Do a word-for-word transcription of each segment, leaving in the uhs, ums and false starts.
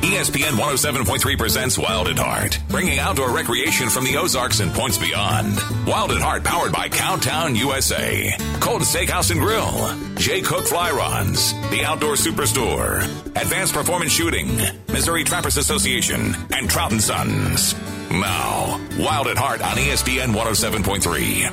E S P N one oh seven point three presents Wild at Heart, bringing outdoor recreation from the Ozarks and points beyond. Wild at Heart, powered by Cowtown U S A, Colton Steakhouse and Grill, Jay Cook Fly Rods, The Outdoor Superstore, Advanced Performance Shooting, Missouri Trappers Association, and Trout and Sons. Now, Wild at Heart on E S P N one oh seven point three.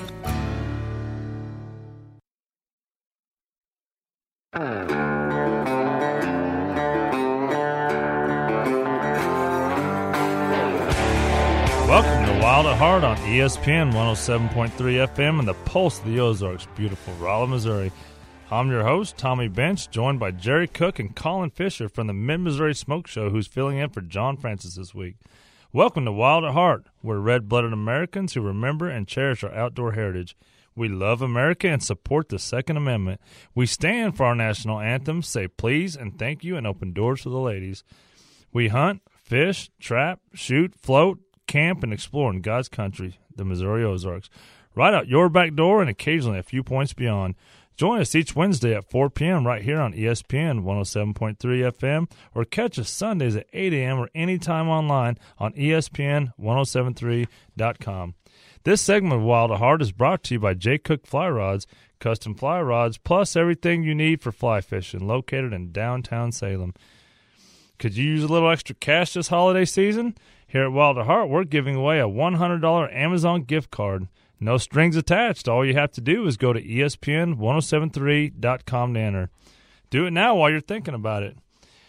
Welcome to Wild at Heart on E S P N one oh seven point three F M and the Pulse of the Ozarks, beautiful Rolla, Missouri. I'm your host, Tommy Bench, joined by Jerry Cook and Colin Fisher from the Mid-Missouri Smoke Show, who's filling in for John Francis this week. Welcome to Wild at Heart. We're red-blooded Americans who remember and cherish our outdoor heritage. We love America and support the Second Amendment. We stand for our national anthem, say please and thank you, and open doors for the ladies. We hunt, fish, trap, shoot, float, camp, and explore in God's country, the Missouri Ozarks, right out your back door and occasionally a few points beyond. Join us each Wednesday at four p.m. right here on E S P N one oh seven point three F M, or catch us Sundays at eight a.m. or anytime online on E S P N ten seventy-three dot com. This segment of Wild at Heart is brought to you by Jay Cook Fly Rods, custom fly rods, plus everything you need for fly fishing, located in downtown Salem. Could you use a little extra cash this holiday season? Here at Wild at Heart, we're giving away a one hundred dollars Amazon gift card. No strings attached. All you have to do is go to E S P N ten seventy-three dot com to enter. Do it now while you're thinking about it.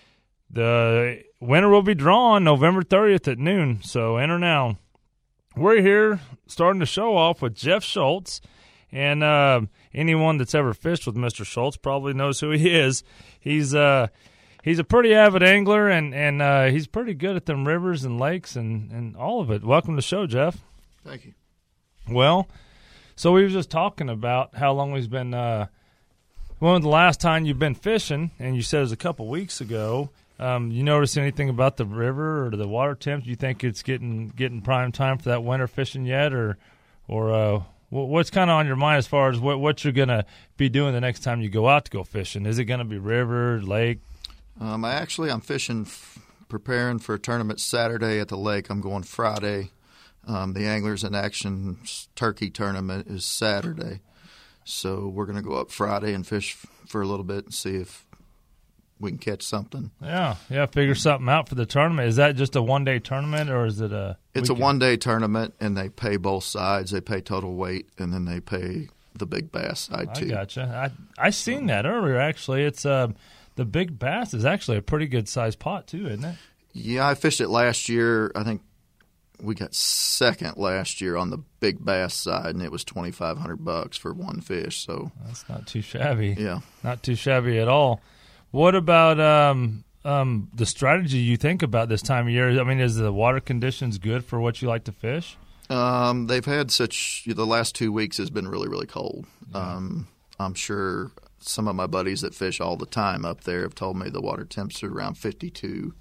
The winner will be drawn November thirtieth at noon, so enter now. We're here starting to show off with Jeff Schultz, and uh, anyone that's ever fished with Mister Schultz probably knows who he is. He's uh, he's a pretty avid angler, and, and uh, he's pretty good at them rivers and lakes and, and all of it. Welcome to the show, Jeff. Thank you. Well, so we were just talking about how long we've been uh, – when was the last time you've been fishing, and you said it was a couple weeks ago. Um, you notice anything about the river or the water temps? You think it's getting getting prime time for that winter fishing yet, or or uh, what's kind of on your mind as far as what, what you're going to be doing the next time you go out to go fishing? Is it going to be river, lake? Um, I actually I'm fishing, f- preparing for a tournament Saturday at the lake. I'm going Friday. Um, the Anglers in Action Turkey Tournament is Saturday, so we're going to go up Friday and fish f- for a little bit and see if we can catch something. Yeah, yeah, figure something out for the tournament. Is that just a one-day tournament, or is it a It's weekend? a one-day tournament, and they pay both sides. They pay total weight, and then they pay the big bass side, too. I gotcha. I I seen that earlier, actually. It's uh, the big bass is actually a pretty good-sized pot, too, isn't it? Yeah, I fished it last year. I think we got second last year on the big bass side, and it was twenty-five hundred bucks for one fish. So that's not too shabby. Yeah, not too shabby at all. What about um, um, the strategy you think about this time of year? I mean, is the water conditions good for what you like to fish? Um, they've had such – the last two weeks has been really, really cold. Yeah. Um, I'm sure some of my buddies that fish all the time up there have told me the water temps are around fifty-two.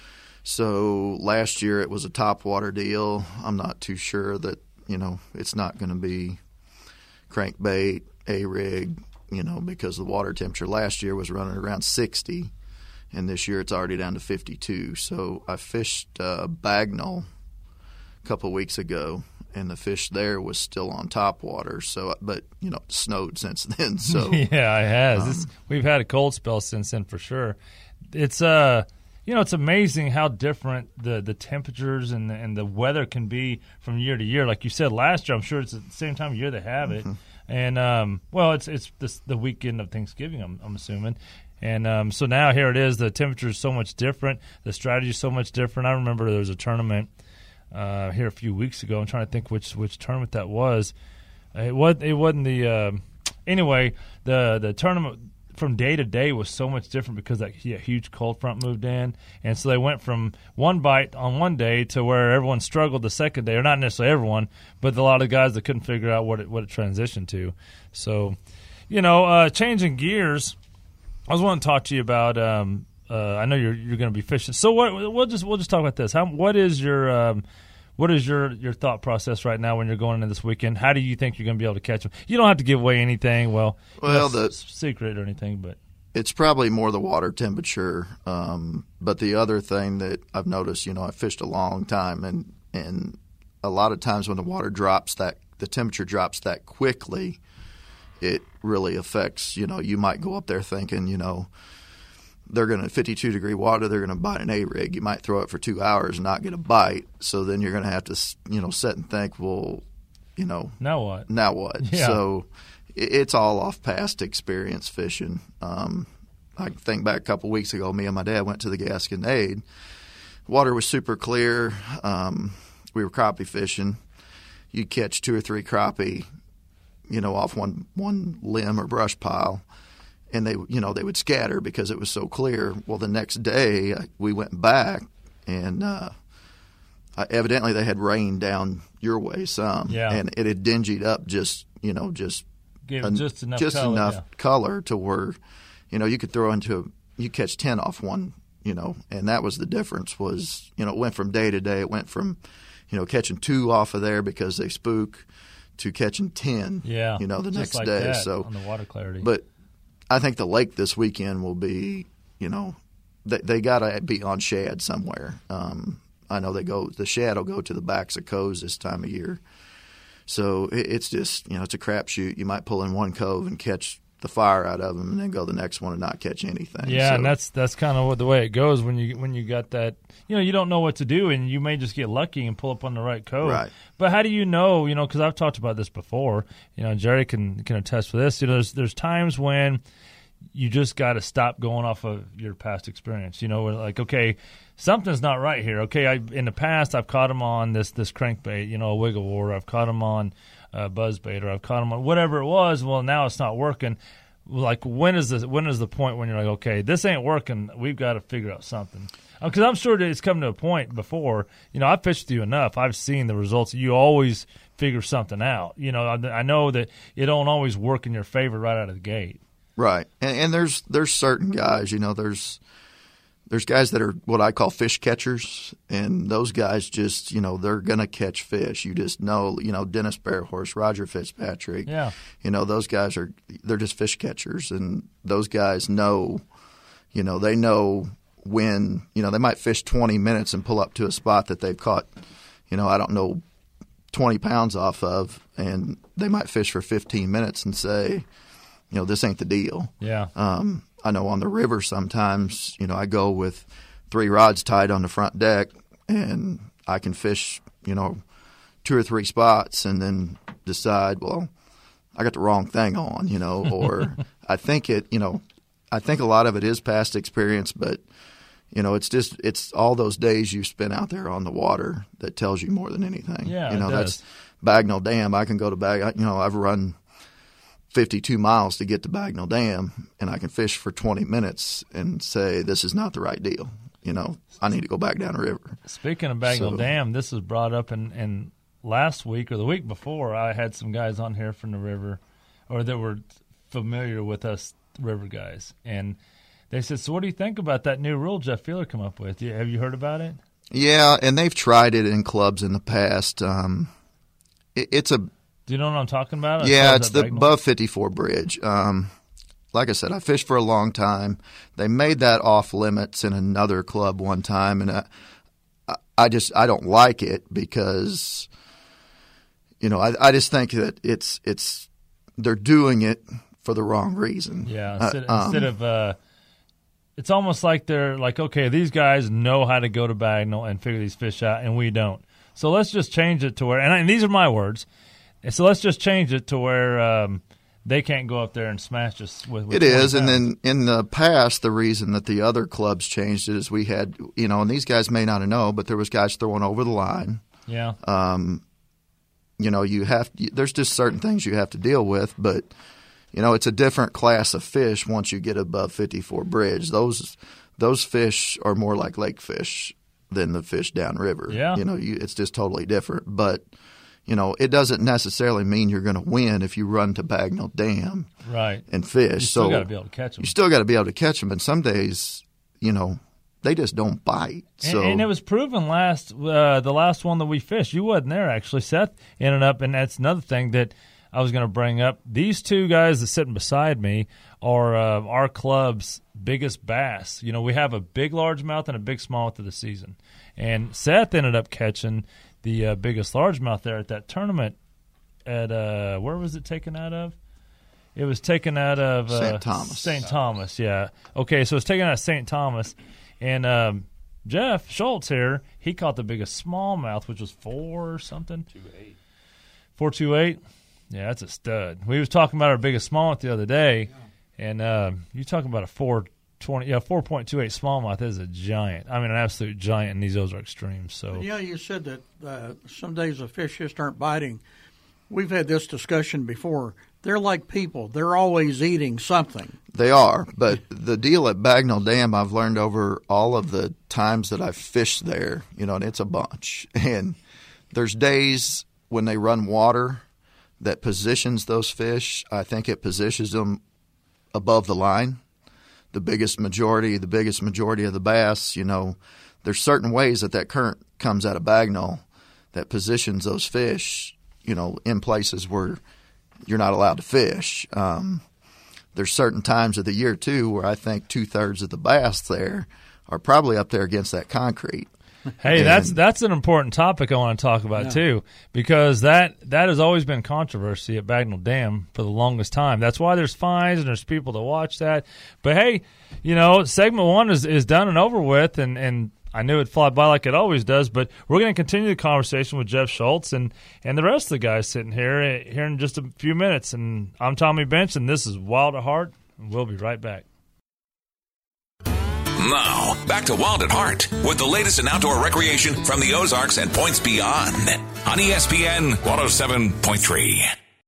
So last year it was a top water deal. I'm not too sure that, you know, it's not going to be crankbait, A-rig, you know, because the water temperature last year was running around sixty, and this year it's already down to fifty-two. So I fished uh, Bagnall a couple of weeks ago, and the fish there was still on top water. So, but, you know, it snowed since then. So yeah, it has. Um, it's, we've had a cold spell since then for sure. It's uh. You know, it's amazing how different the, the temperatures and the, and the weather can be from year to year. Like you said last year, I'm sure it's at the same time of year they have it. Mm-hmm. And, um, well, it's it's this, the weekend of Thanksgiving, I'm, I'm assuming. And um, so now here it is. The temperature is so much different. The strategy is so much different. I remember there was a tournament uh, here a few weeks ago. I'm trying to think which which tournament that was. It, was, it wasn't the uh, – anyway, the, the tournament – from day to day was so much different because that yeah, huge cold front moved in, and so they went from one bite on one day to where everyone struggled the second day, or not necessarily everyone, but a lot of guys that couldn't figure out what it what it transitioned to. So, you know, uh, changing gears, I was wanting to talk to you about. Um, uh, I know you're you're going to be fishing, so what? We'll just we'll just talk about this. How what is your um, What is your, your thought process right now when you're going into this weekend? How do you think you're going to be able to catch them? You don't have to give away anything. Well, well, the secret or anything, but It's probably more the water temperature. Um, but the other thing that I've noticed, you know, I fished a long time, and and a lot of times when the water drops that the temperature drops that quickly, it really affects. You know, you might go up there thinking, you know, they're going to fifty-two degree water, they're going to bite an A-rig. You might throw it for two hours and not get a bite. So then you're going to have to, you know, sit and think, well, you know, now what? Now what? Yeah. So it's all off past experience fishing. Um, I think back a couple weeks ago, me and my dad went to the Gasconade. Water was super clear. Um, we were crappie fishing. You'd catch two or three crappie, you know, off one one limb or brush pile, and they, you know, they would scatter because it was so clear. Well, the next day we went back, and uh, evidently they had rained down your way some, yeah. and it had dingied up just, you know, just Gave it just enough just color, enough yeah. color to where, you know, you could throw into you catch ten off one, you know, and that was the difference. Was, you know, it went from day to day. It went from, you know, catching two off of there because they spook to catching ten, yeah, you know, the just next like day. that So on the water clarity. But I think the lake this weekend will be, you know, they, they got to be on shad somewhere. Um, I know they go the shad will go to the backs of coves this time of year. So it, it's just, you know, it's a crapshoot. You might pull in one cove and catch the fire out of them, and then go the next one and not catch anything. Yeah, so, and that's that's kind of what the way it goes when you when you got that. You know, you don't know what to do, and you may just get lucky and pull up on the right cove. Right. But how do you know? You know, because I've talked about this before. You know, Jerry can can attest for this. You know, there's there's times when you just got to stop going off of your past experience. You know, like, okay, something's not right here. Okay, I in the past I've caught them on this this crankbait, you know, a wiggle war. I've caught them on uh, buzzbait, or I've caught them on whatever it was. Well, now it's not working. Like, when is the when is the point when you're like, okay, this ain't working? We've got to figure out something. Because I'm sure that it's come to a point before. You know, I've fished with you enough. I've seen the results. You always figure something out. You know, I, I know that it don't always work in your favor right out of the gate. Right, and, and there's there's certain guys, you know, there's there's guys that are what I call fish catchers, and those guys just, you know, they're gonna catch fish. You just know, you know, Dennis Bearhorse, Roger Fitzpatrick, yeah, you know, those guys are they're just fish catchers, and those guys know, you know, they know when, you know, they might fish twenty minutes and pull up to a spot that they've caught, you know, I don't know, twenty pounds off of, and they might fish for fifteen minutes and say, you know, this ain't the deal. Yeah. Um, I know on the river sometimes, you know, I go with three rods tied on the front deck, and I can fish, you know, two or three spots and then decide, well, I got the wrong thing on, you know, or I think it, you know, I think a lot of it is past experience, but, you know, it's just, it's all those days you spent out there on the water that tells you more than anything. Yeah, you know, it does. that's Bagnell Dam. I can go to Bag, you know, I've run fifty-two miles to get to Bagnell Dam, and I can fish for twenty minutes and say, this is not the right deal. You know, I need to go back down the river. Speaking of Bagnell So- Dam, this was brought up in, in last week or the week before. I had some guys on here from the river, or that were familiar with us river guys, and they said, so what do you think about that new rule Jeff Feeler come up with? Have you heard about it? Yeah, and they've tried it in clubs in the past. Um, it, it's a Do you know what I'm talking about? As yeah, far as it's that the Bagnell? above fifty-four bridge. Um, like I said, I fished for a long time. They made that off limits in another club one time, and I, I just I don't like it because, you know, I, I just think that it's it's they're doing it for the wrong reason. Yeah, Uh, instead, um, instead of uh, it's almost like they're like, okay, these guys know how to go to Bagnell and figure these fish out, and we don't. So let's just change it to where, and, I, and these are my words. And so let's just change it to where um, they can't go up there and smash us with. with It is, and twenty then in the past, the reason that the other clubs changed it is we had, you know, and these guys may not know, but there was guys throwing over the line. yeah, Um, you know, you have there's just certain things you have to deal with, but you know, it's a different class of fish once you get above fifty-four bridge. Those those fish are more like lake fish than the fish downriver. Yeah. You know, you, it's just totally different. But you know, it doesn't necessarily mean you're going to win if you run to Bagnell Dam right. and fish. You still so got to be able to catch them. you still got to be able to catch them. And some days, you know, they just don't bite. So and, and it was proven last uh, the last one that we fished. You wasn't there actually. Seth ended up, and that's another thing that I was going to bring up. These two guys that sitting beside me are uh, our club's biggest bass. You know, we have a big largemouth and a big smallmouth of the season. And Seth ended up catching the uh, biggest largemouth there at that tournament at, uh, where was it taken out of? It was taken out of uh, Saint Thomas. Saint Thomas, yeah. Okay, so it's taken out of Saint Thomas. And um, Jeff Schultz here, he caught the biggest smallmouth, which was four or something. two eight four two eight Yeah, that's a stud. We was talking about our biggest smallmouth the other day, yeah. and uh, you talking about a four twenty, yeah, four point two eight smallmouth is a giant. I mean, an absolute giant, and these Ozark streams. So yeah, you said that uh, some days the fish just aren't biting. We've had this discussion before. They're like people. They're always eating something. They are, but the deal at Bagnell Dam, I've learned over all of the times that I've fished there, you know, and it's a bunch. And there's days when they run water that positions those fish. I think it positions them above the line. The biggest majority, the biggest majority of the bass, you know, there's certain ways that that current comes out of Bagnell that positions those fish, you know, in places where you're not allowed to fish. Um, there's certain times of the year, too, where I think two-thirds of the bass there are probably up there against that concrete. Hey, and, that's that's an important topic I want to talk about, yeah. too, because that, that has always been controversy at Bagnell Dam for the longest time. That's why there's fines and there's people to watch that. But, hey, you know, segment one is, is done and over with, and, and I knew it'd fly by like it always does, but we're going to continue the conversation with Jeff Schultz and, and the rest of the guys sitting here here in just a few minutes. And I'm Tommy Bench, and this is Wild at Heart, and we'll be right back. Now, back to Wild at Heart with the latest in outdoor recreation from the Ozarks and points beyond on E S P N one oh seven point three.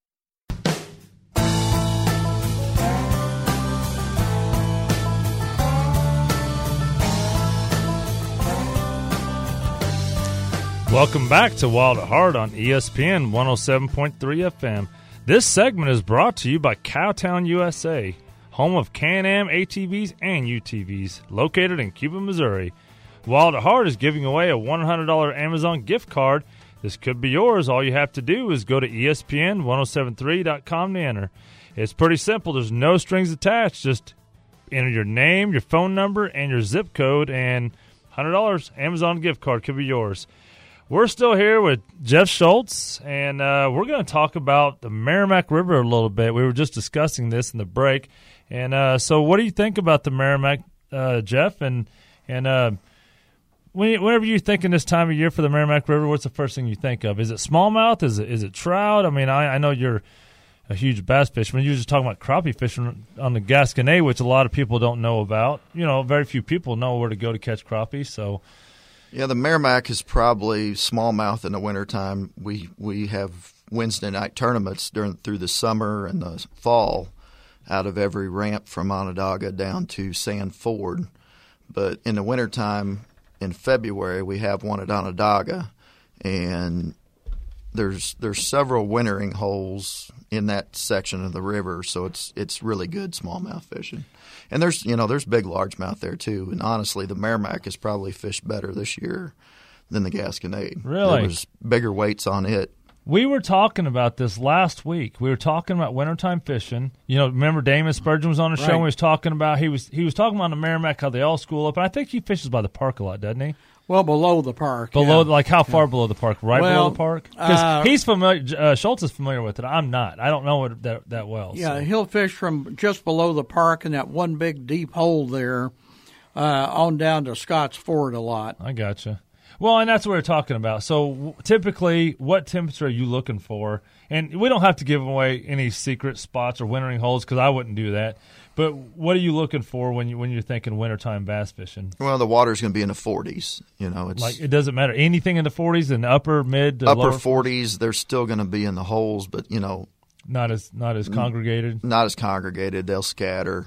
Welcome back to Wild at Heart on E S P N one oh seven point three F M. This segment is brought to you by Cowtown, U S A, home of Can-Am A T Vs and U T Vs, located in Cuba, Missouri. Wild at Heart is giving away a one hundred dollars Amazon gift card. This could be yours. All you have to do is go to E S P N ten seventy-three dot com to enter. It's pretty simple. There's no strings attached. Just enter your name, your phone number, and your zip code, and one hundred dollars Amazon gift card could be yours. We're still here with Jeff Schultz, and uh, we're going to talk about the Merrimack River a little bit. We were just discussing this in the break. And uh, so what do you think about the Merrimack, uh, Jeff? And and uh, whenever you're thinking this time of year for the Merrimack River, what's the first thing you think of? Is it smallmouth? Is it is it trout? I mean, I, I know you're a huge bass fisherman. You're just talking about crappie fishing on the Gasconade, which a lot of people don't know about. You know, very few people know where to go to catch crappie, so... Yeah, the Merrimack is probably smallmouth in the wintertime. We we have Wednesday night tournaments during through the summer and the fall out of every ramp from Onondaga down to Sand Ford. But in the wintertime, in February, we have one at Onondaga, and there's there's several wintering holes in that section of the river, so it's it's really good smallmouth fishing. And there's you know there's big largemouth there too. And honestly, the Merrimack has probably fished better this year than the Gasconade. Really, there was bigger weights on it. We were talking about this last week. We were talking about wintertime fishing. You know, remember Damon Spurgeon was on the show right. and he was talking about he was he was talking about the Merrimack, how they all school up. And I think he fishes by the park a lot, doesn't he? Well, below the park. Below, yeah. like how far yeah. below the park? Right well, below the park? Because uh, he's familiar. Uh, Schultz is familiar with it. I'm not. I don't know it that that well. Yeah, so. He'll fish from just below the park in that one big deep hole there, uh, on down to Scotts Ford a lot. I gotcha. Well, and that's what we're talking about. So typically, what temperature are you looking for? And we don't have to give away any secret spots or wintering holes because I wouldn't do that. But what are you looking for when you when you're thinking wintertime bass fishing? Well, the water's going to be in the forties. You know, it's like it doesn't matter anything in the forties and upper, mid, to upper lower forties. They're still going to be in the holes, but you know, not as not as congregated. Not as congregated. They'll scatter.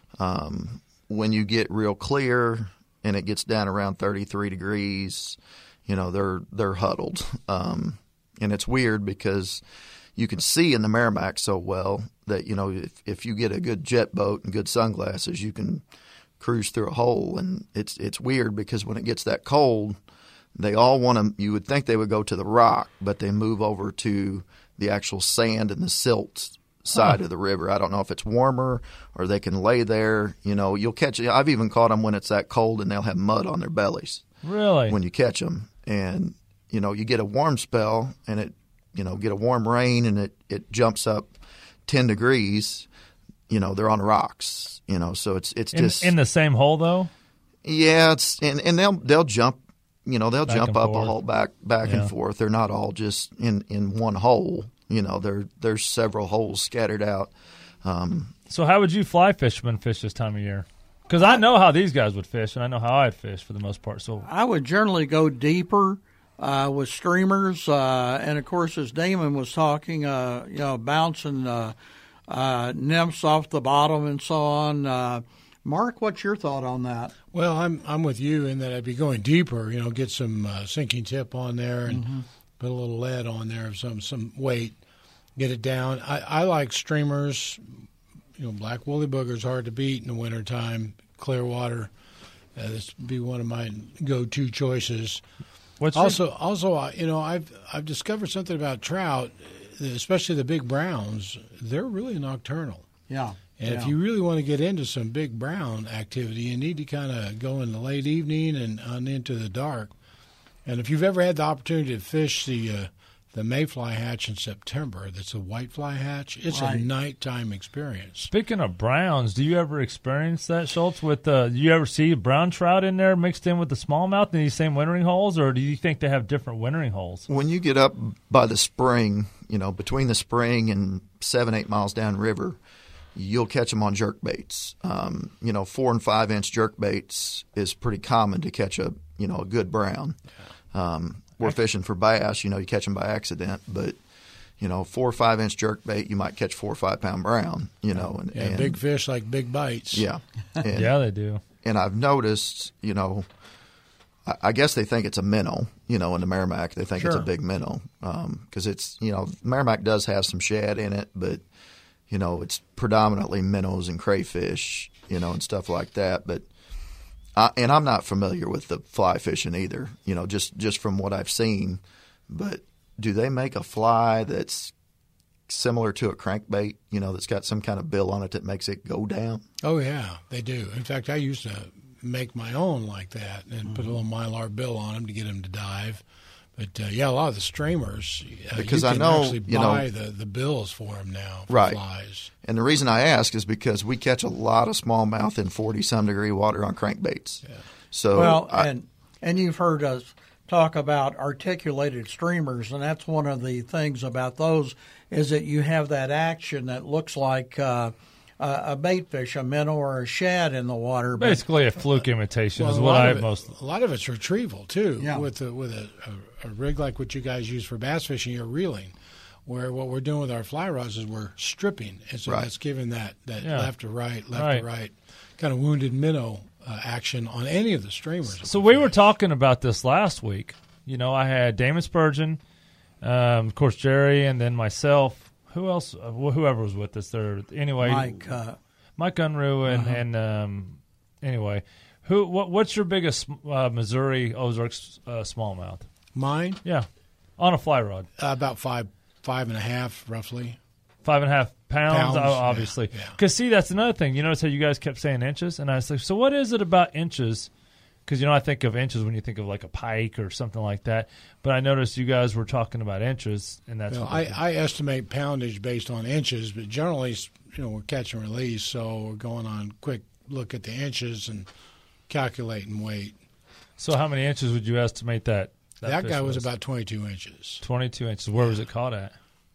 Um, when you get real clear and it gets down around thirty-three degrees, you know, they're they're huddled. Um, and it's weird because you can see in the Merrimack so well that, you know, if, if you get a good jet boat and good sunglasses, you can cruise through a hole. And it's it's weird because when it gets that cold, they all want to – you would think they would go to the rock, but they move over to the actual sand and the silt side Huh. of the river. I don't know if it's warmer or they can lay there. You know, you'll catch. I've even caught them when it's that cold and they'll have mud on their bellies Really? when you catch them. And you know, you get a warm spell and it, you know, get a warm rain and it it jumps up ten degrees. You know, they're on rocks. You know, so it's it's in, just in the same hole though? yeah. It's and, and they'll they'll jump. You know, they'll Back jump and up forth. a hole back back Yeah. and forth. They're not all just in in one hole. You know, there there's several holes scattered out. Um, So how would you fly fishermen fish this time of year? Because I know how these guys would fish, and I know how I'd fish for the most part. So I would generally go deeper uh, with streamers, uh, and of course, as Damon was talking, uh, you know, bouncing uh, uh, nymphs off the bottom and so on. Uh, Mark, what's your thought on that? Well, I'm I'm with you in that I'd be going deeper. You know, get some uh, sinking tip on there and Mm-hmm. put a little lead on there, some some weight, get it down. I, I like streamers. You know, black woolly booger's hard to beat in the wintertime. Clear water, uh, this would be one of my go-to choices. what's your- Also, also, uh, you know, I've I've discovered something about trout, especially the big browns. They're really nocturnal. Yeah. And yeah. if you really want to get into some big brown activity, you need to kind of go in the late evening and on into the dark. And if you've ever had the opportunity to fish the uh, the mayfly hatch in September, that's a whitefly hatch, it's Right. a nighttime experience. Speaking of browns, do you ever experience that, Schultz? With uh, do you ever see brown trout in there mixed in with the smallmouth in these same wintering holes, or do you think they have different wintering holes? when you get up by the spring, you know, between the spring and seven eight miles downriver, you'll catch them on jerk baits. Um, you know, four and five inch jerk baits is pretty common to catch a you know a good brown. Um, we're fishing for bass, you know, you catch them by accident, but you know, four or five inch jerk bait, you might catch four or five pound brown. You know, and, Yeah, and big fish like big bites. yeah, and, Yeah, they do. and I've noticed, you know, I, I guess they think it's a minnow, you know, in the Merrimack. They think it's a Sure. big minnow because it's, you know, Merrimack does have some shad in it, but, you know, it's predominantly minnows and crayfish, you know, and stuff like that. But, I, and I'm not familiar with the fly fishing either, you know, just, just from what I've seen. But do they make a fly that's similar to a crankbait, you know, that's got some kind of bill on it that makes it go down? Oh, yeah, they do. In fact, I used to make my own like that and put a little mylar bill on them to get them to dive. But, uh, yeah, a lot of the streamers, uh, Because you I can know, actually you know- buy the, the bills for them now for Right. flies. And the reason I ask is because we catch a lot of smallmouth in forty-some degree water on crankbaits. Yeah. So Well, I, and and you've heard us talk about articulated streamers, and that's one of the things about those is that you have that action that looks like uh, a a bait fish, a minnow or a shad in the water. But Basically, a fluke imitation is a what lot I of it- most. A lot of it's retrieval too. Yeah. With a, with a, a, a rig like what you guys use for bass fishing, you're reeling. Where what we're doing with our fly rods is we're stripping, and so Right. that's giving that, that Yeah. left to right, left Right. to right, kind of wounded minnow uh, action on any of the streamers. that So we we were fish. talking about this last week. You know, I had Damon Spurgeon, um, of course Jerry, and then myself. Who else? Uh, wh- whoever was with us there. Anyway, Mike, uh, Mike Unruh, and Uh-huh. and um, anyway, who? What, what's your biggest uh, Missouri Ozarks uh, smallmouth? Mine Yeah, on a fly rod, uh, about five, five and a half, roughly. five and a half pounds. Pounds, oh, yeah, obviously, yeah. because see, that's another thing. You notice how you guys kept saying inches, and I was like, so what is it about inches? Because, you know, I think of inches when you think of like a pike or something like that. But I noticed you guys were talking about inches, and that's Well, what I, I estimate poundage based on inches, but generally, you know, we're catch and release, so we're going on quick look at the inches and calculating weight. So how many inches would you estimate that? That, fish guy was about twenty-two inches. twenty-two inches. Where was it caught at?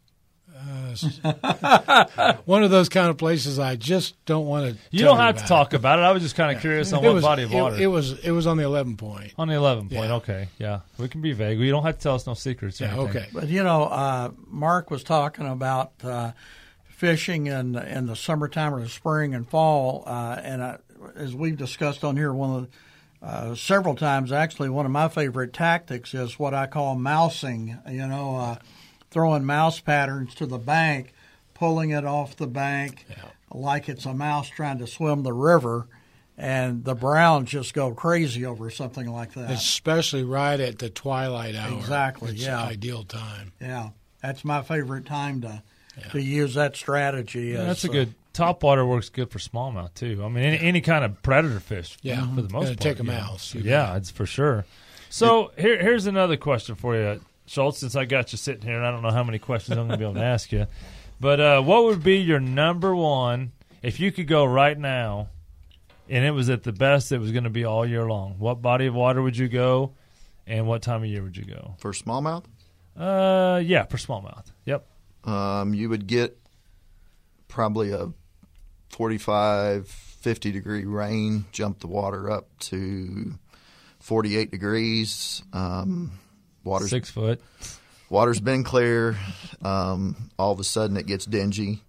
One of those kind of places I just don't want to. You don't have to talk about it. I was just kind of curious on it what was, body of it- water. It, was it was on the eleven point. on the eleven point. Yeah. Okay, yeah. We can be vague. You don't have to tell us no secrets. Or Yeah, anything. okay. but you know, uh, Mark was talking about uh, fishing in in the summertime or the spring and fall, uh, and I, as we've discussed on here, one of the, uh, several times actually, one of my favorite tactics is what I call mousing. You know, uh, throwing mouse patterns to the bank, pulling it off the bank like it's a mouse trying to swim the river, and the browns just go crazy over something like that. Especially right at the twilight hour. Exactly, It's yeah. the ideal time. Yeah. That's my favorite time to yeah. to use that strategy. Yeah, as, that's a good. Top water works good for smallmouth too. I mean, any, any kind of predator fish. Yeah, for the most part. Take them yeah. out. So yeah, it's for sure. So it, here, here's another question for you, Schultz. Since I got you sitting here, and I don't know how many questions I'm going to be able to ask you, but uh, what would be your number one if you could go right now, and it was at the best it was going to be all year long? What body of water would you go, and what time of year would you go? For smallmouth? Uh, yeah, for smallmouth. Yep. Um, you would get probably a forty-five, fifty degree rain, jump the water up to forty-eight degrees. Um, water's, Six foot. Water's been clear. Um, all of a sudden it gets dingy.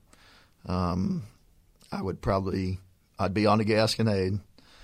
Um, I would probably, I'd be on a Gasconade,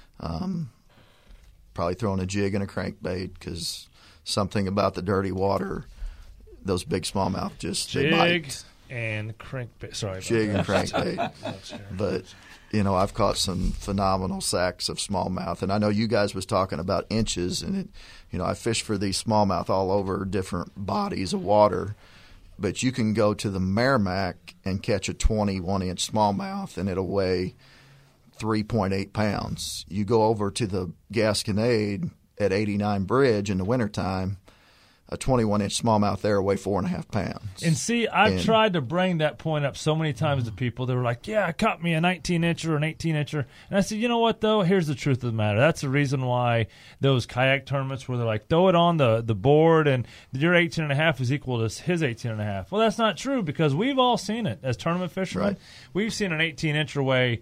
um, probably throwing a jig and a crankbait because something about the dirty water, those big smallmouth just Jig they bite. and crankbait. Sorry, Jig and that. crankbait. But you know, I've caught some phenomenal sacks of smallmouth, and I know you guys was talking about inches, and it, you know, I fish for these smallmouth all over different bodies of water. But you can go to the Merrimack and catch a twenty-one inch smallmouth, and it'll weigh three point eight pounds. You go over to the Gasconade at eighty-nine Bridge in the wintertime, a twenty-one inch smallmouth there will weigh four and a half pounds. And see, I've and, tried to bring that point up so many times to people. They were like, yeah, I caught me a nineteen incher or an eighteen incher. And I said, you know what, though? Here's the truth of the matter. That's the reason why those kayak tournaments where they're like, throw it on the, the board and your eighteen and a half is equal to his eighteen and a half. Well, that's not true because we've all seen it as tournament fishermen. Right. We've seen an eighteen incher weigh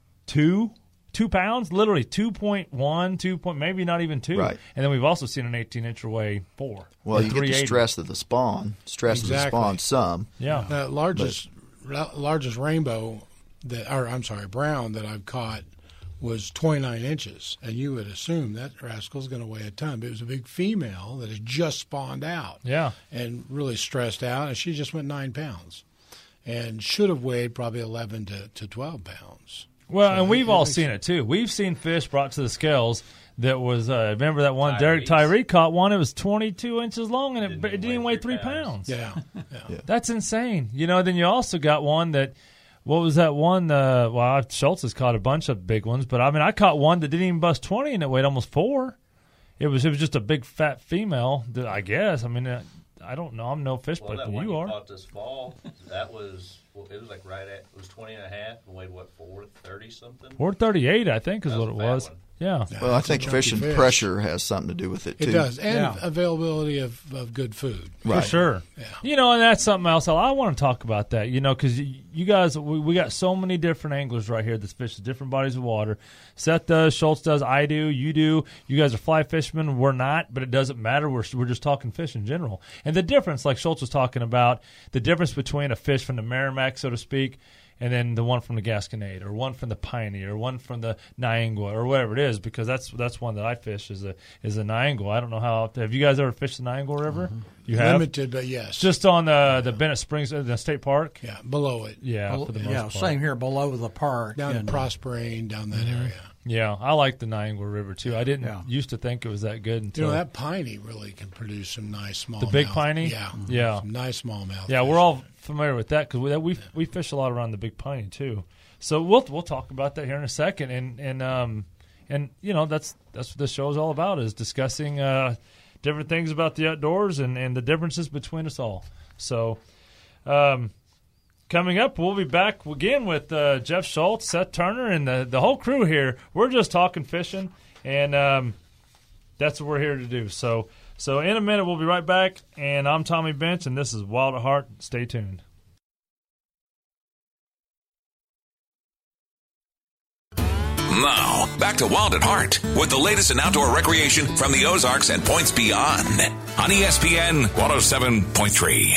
two Two pounds, literally two point one, two point, maybe not even two. Right. And then we've also seen an eighteen incher weigh four. Well, you get the stress of the spawn, stress Exactly. of the spawn some. Yeah. The largest but, largest rainbow that, or I'm sorry, brown that I've caught was twenty-nine inches, and you would assume that rascal's going to weigh a ton. But it was a big female that had just spawned out. Yeah. And really stressed out, and she just went nine pounds, and should have weighed probably eleven to, to twelve pounds. Well, So and we've it all makes- seen it too. We've seen fish brought to the scales that was. Uh, remember that one? Tyreek's. Derek Tyree caught one. It was twenty-two inches long, and it, Didn't it didn't even weigh three pounds. pounds. Yeah, yeah. Yeah. That's insane. You know. Then you also got one that. What was that one? Uh, well, Schultz has caught a bunch of big ones, but I mean, I caught one that didn't even bust twenty, and it weighed almost four. It was. It was just a big fat female. That I guess. I mean, uh, I don't know. I'm no fish Well, but that than one you you are. caught this fall, that was, well, it was like right at, it was twenty and a half and weighed, what, four thirty something? four thirty-eight, I think, is That what it was a fat was. one. Yeah. Yeah, Well, I it's a think chunky fishing fish. pressure has something to do with it, too. It does, and Yeah. availability of, of good food. Right. For sure. Yeah. You know, and that's something else. I want to talk about that, you know, because you guys, we, we got so many different anglers right here that fish different bodies of water. Seth does, Schultz does, I do, you do. You guys are fly fishermen. We're not, but it doesn't matter. We're, we're just talking fish in general. And the difference, like Schultz was talking about, the difference between a fish from the Merrimack, so to speak, and then the one from the Gasconade, or one from the Piney, or one from the Niangua, or whatever it is, because that's that's one that I fish is a is a Niangua. I don't know how. Have you guys ever fished the Niangua River? Mm-hmm. You have. Limited, but yes. Just on the the Bennett Springs, uh, the state park. yeah, below it. Yeah, for the most yeah, part. same here below the park. Down in and, Prosperine, down that area. Yeah, I like the Niangua River too. I didn't Yeah. used to think it was that good You until know, that piney really can produce some nice smallmouth. The big piney? Yeah. Yeah. Some nice smallmouth. yeah, fish. we're all familiar with that because we we, we fish a lot around the Big Piney too. So we'll we'll talk about that here in a second, and and um and you know that's that's what this show is all about, is discussing uh, different things about the outdoors and, and the differences between us all. So um, coming up, we'll be back again with uh, Jeff Schultz, Seth Turner, and the the whole crew here. We're just talking fishing, and um, that's what we're here to do. So so in a minute, we'll be right back, and I'm Tommy Bench, and this is Wild at Heart. Stay tuned. Now, back to Wild at Heart with the latest in outdoor recreation from the Ozarks and points beyond on E S P N one oh seven point three.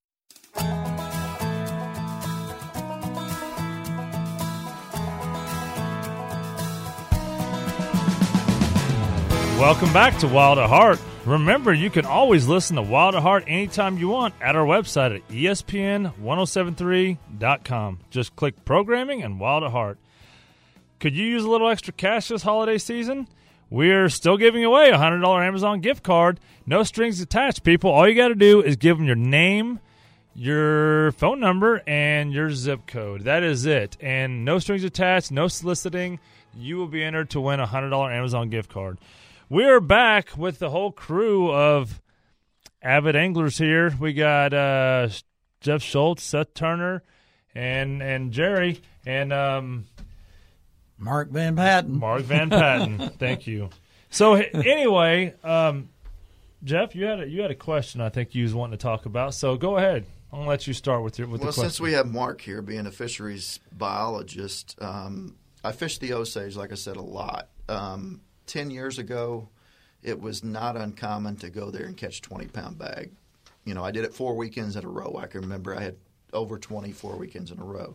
Welcome back to Wild at Heart. Remember, you can always listen to Wild at Heart anytime you want at our website at E S P N ten seventy-three dot com. Just click Programming and Wild at Heart. Could you use a little extra cash this holiday season? We're still giving away a one hundred dollars Amazon gift card. No strings attached, people. All you got to do is give them your name, your phone number, and your zip code. That is it. And no strings attached, no soliciting. You will be entered to win a one hundred dollars Amazon gift card. We are back with the whole crew of avid anglers here. We got uh, Jeff Schultz, Seth Turner, and and Jerry, and um, Mark Van Patten. Mark Van Patten. Thank you. So anyway, um, Jeff, you had a, you had a question I think you was wanting to talk about. So go ahead. I'm gonna let you start with your with well, the question. Since we have Mark here, being a fisheries biologist, um, I fish the Osage, like I said, a lot. Um, Ten years ago, it was not uncommon to go there and catch twenty-pound bag. You know, I did it four weekends in a row. I can remember I had over twenty-four weekends in a row.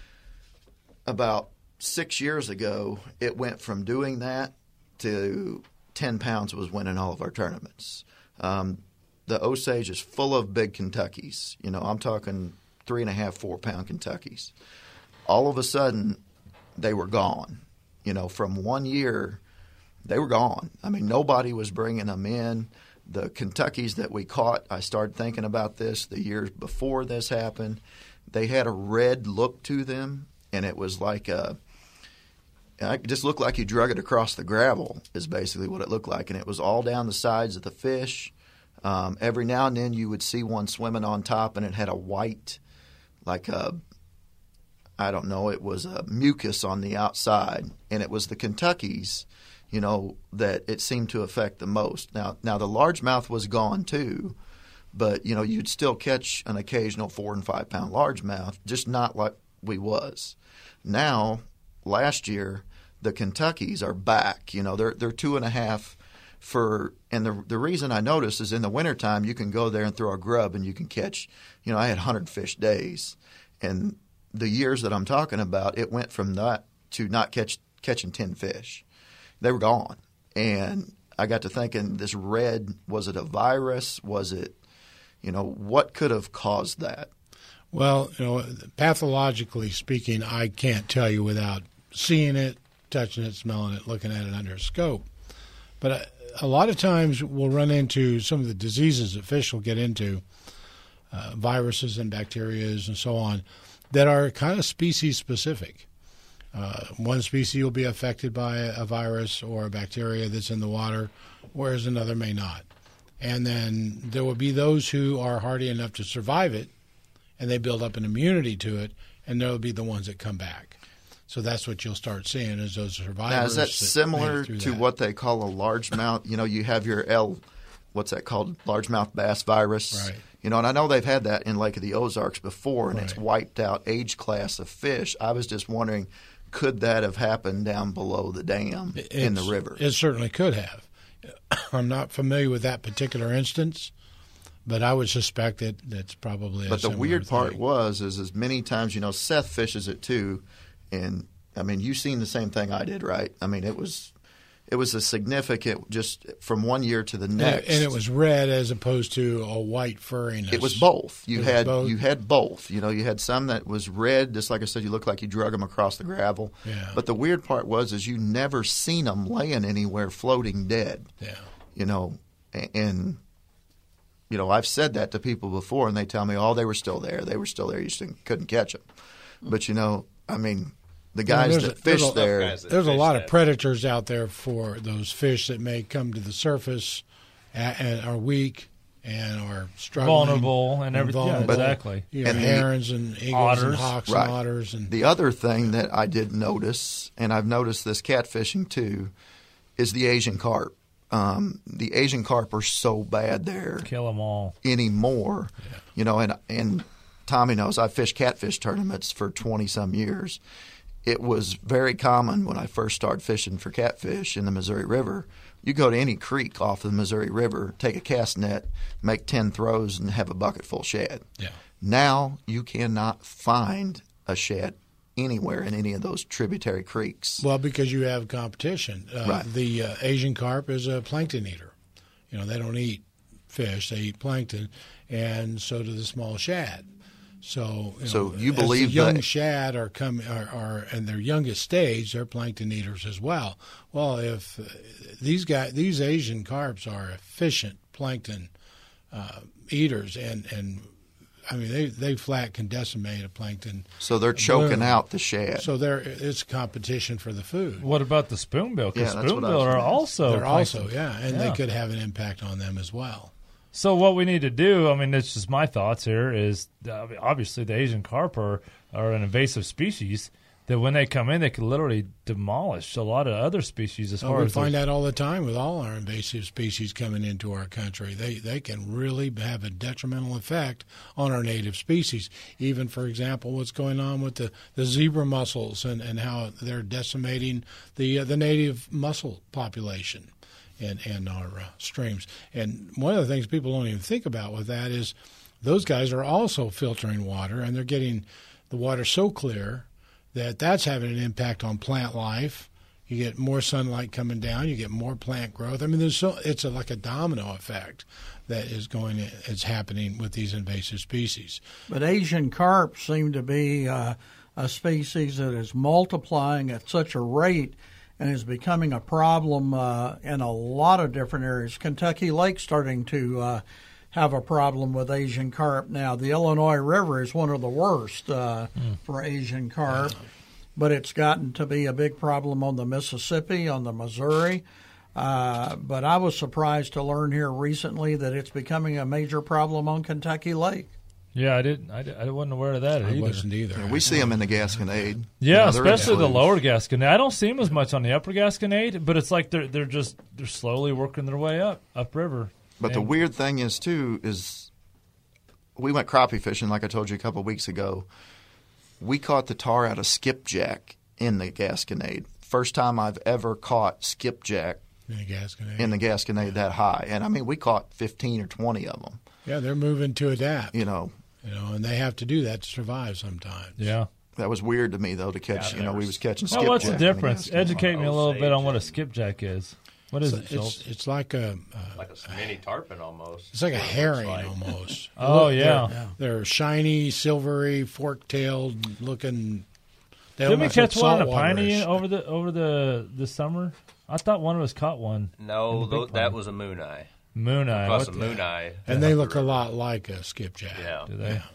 About six years ago, it went from doing that to ten pounds was winning all of our tournaments. Um, the Osage is full of big Kentuckys. You know, I'm talking three and a half, four pound Kentuckys. All of a sudden, they were gone. You know, from one year, they were gone. I mean, nobody was bringing them in. The Kentuckys that we caught, I started thinking about this the years before this happened. They had a red look to them, and it was like a – it just looked like you drug it across the gravel is basically what it looked like, and it was all down the sides of the fish. Um, every now and then you would see one swimming on top, and it had a white, like a – I don't know, it was a mucus on the outside, and it was the Kentuckys, you know, that it seemed to affect the most. Now, now the largemouth was gone too, but, you know, you'd still catch an occasional four- and five-pound largemouth, just not like we was. Now, last year, the Kentuckys are back. You know, they're they're two and a half for – and the the reason I noticed is in the wintertime you can go there and throw a grub and you can catch – you know, I had one hundred fish days, and – the years that I'm talking about, it went from that to not catch, catching ten fish. They were gone. And I got to thinking, this red, was it a virus? Was it, you know, what could have caused that? Well, you know, pathologically speaking, I can't tell you without seeing it, touching it, smelling it, looking at it under a scope. But a, a lot of times we'll run into some of the diseases that fish will get into, uh, viruses and bacteria and so on, that are kind of species specific. Uh, one species will be affected by a virus or a bacteria that's in the water, whereas another may not. And then there will be those who are hardy enough to survive it, and they build up an immunity to it, and there will be the ones that come back. So that's what you'll start seeing is those survivors. Now, is that, that similar to that. what they call a largemouth? You know, you have your L, what's that called, largemouth bass virus? Right. You know, and I know they've had that in Lake of the Ozarks before, and Right. it's wiped out age class of fish. I was just wondering, could that have happened down below the dam It's, in the river? It certainly could have. I'm not familiar with that particular instance, but I would suspect that that's probably a But the similar weird part thing. was, is as many times, you know, Seth fishes it too, and I mean, you've seen the same thing I did, right? I mean, it was it was a significant, just from one year to the next, and it was red as opposed to a white furriness. It was both. You It was had both? you had both. You know, you had some that was red, just like I said, you looked like you drug them across the gravel. Yeah. But the weird part was, is you never seen them laying anywhere floating dead. Yeah. You know, and, and you know, I've said that to people before, and they tell me, "Oh, they were still there. They were still there. You just couldn't catch them." But you know, I mean, the guys there's that a- there's fish a- there. Guys that There's a fish lot that. of predators out there for those fish that may come to the surface and, and are weak and are struggling. Vulnerable and everything. Yeah, vulnerable. exactly. You know, And the- herons and eagles Otters. and hawks Right. and otters. And The other thing that I did notice, and I've noticed this catfishing too, is the Asian carp. Um, the Asian carp are so bad there Kill them all. anymore. You know, and and Tommy knows I've fished catfish tournaments for twenty some years. It was very common when I first started fishing for catfish in the Missouri River. You go to any creek off the Missouri River, take a cast net, make ten throws, and have a bucket full shad. yeah. Now you cannot find a shad anywhere in any of those tributary creeks. Well, because you have competition. Uh, Right. The uh, Asian carp is a plankton eater. You know, they don't eat fish; they eat plankton, and so do the small shad. So, you So know, you as believe the young that- shad are come are, are in their youngest stage, they're plankton eaters as well. Well, if uh, these guys, these Asian carps are efficient plankton uh, eaters, and and I mean, they they flat can decimate a plankton. So they're choking bloom. out the shad. So there, it's competition for the food. What about the spoonbill? Because Yeah, that's what I was spoonbill are gonna ask. also They're plankton. also, yeah, and Yeah. they could have an impact on them as well. So what we need to do, I mean, it's just my thoughts here, is uh, obviously the Asian carp are, are an invasive species that when they come in, they can literally demolish a lot of other species as Oh, far we as find their- that all the time with all our invasive species coming into our country. They they can really have a detrimental effect on our native species. Even, for example, what's going on with the, the zebra mussels and, and how they're decimating the uh, the native mussel population in, in our uh, streams. And one of the things people don't even think about with that is those guys are also filtering water, and they're getting the water so clear that that's having an impact on plant life. You get more sunlight coming down, you get more plant growth. I mean, there's so it's a, like a domino effect that is going is happening with these invasive species. But Asian carp seem to be uh, a species that is multiplying at such a rate and is becoming a problem uh, in a lot of different areas. Kentucky Lake's starting to uh, have a problem with Asian carp now. The Illinois River is one of the worst uh, mm. for Asian carp, but it's gotten to be a big problem on the Mississippi, on the Missouri. Uh, but I was surprised to learn here recently that it's becoming a major problem on Kentucky Lake. Yeah, I didn't. I, I wasn't aware of that I either. wasn't either. Yeah, we see them in the Gasconade. Yeah, You know, they're especially in the sluice. lower Gasconade. I don't see them as much on the upper Gasconade, but it's like they're they're just they're slowly working their way up upriver. But the And- weird thing is, too, is we went crappie fishing, like I told you a couple of weeks ago. We caught the tar out of skipjack in the Gasconade. First time I've ever caught skipjack In the Gasconade. in the Gasconade that high. And, I mean, we caught fifteen or twenty of them, yeah, they're moving to adapt. you know. You know, and they have to do that to survive sometimes. Yeah. That was weird to me, though, to catch, Yeah, you know, we never- was catching Well, skipjack. what's the in difference? Gasconade. Educate me a little bit on what a Osage. skipjack is. What is it, It's Schultz? it's like a uh, Like a mini tarpon almost. it's like a What it looks herring like. almost. Oh, Look, yeah. they're, they're shiny, silvery, fork-tailed looking. They Didn't we almost look catch one in a saltwaterish. piney over the over the the summer? I thought one of us caught one. No, In the big tho- that pond. was a moon eye. Moon eye. Plus What a the- moon eye. And up they the look a river. lot like a skipjack. Yeah. Do they? Yeah.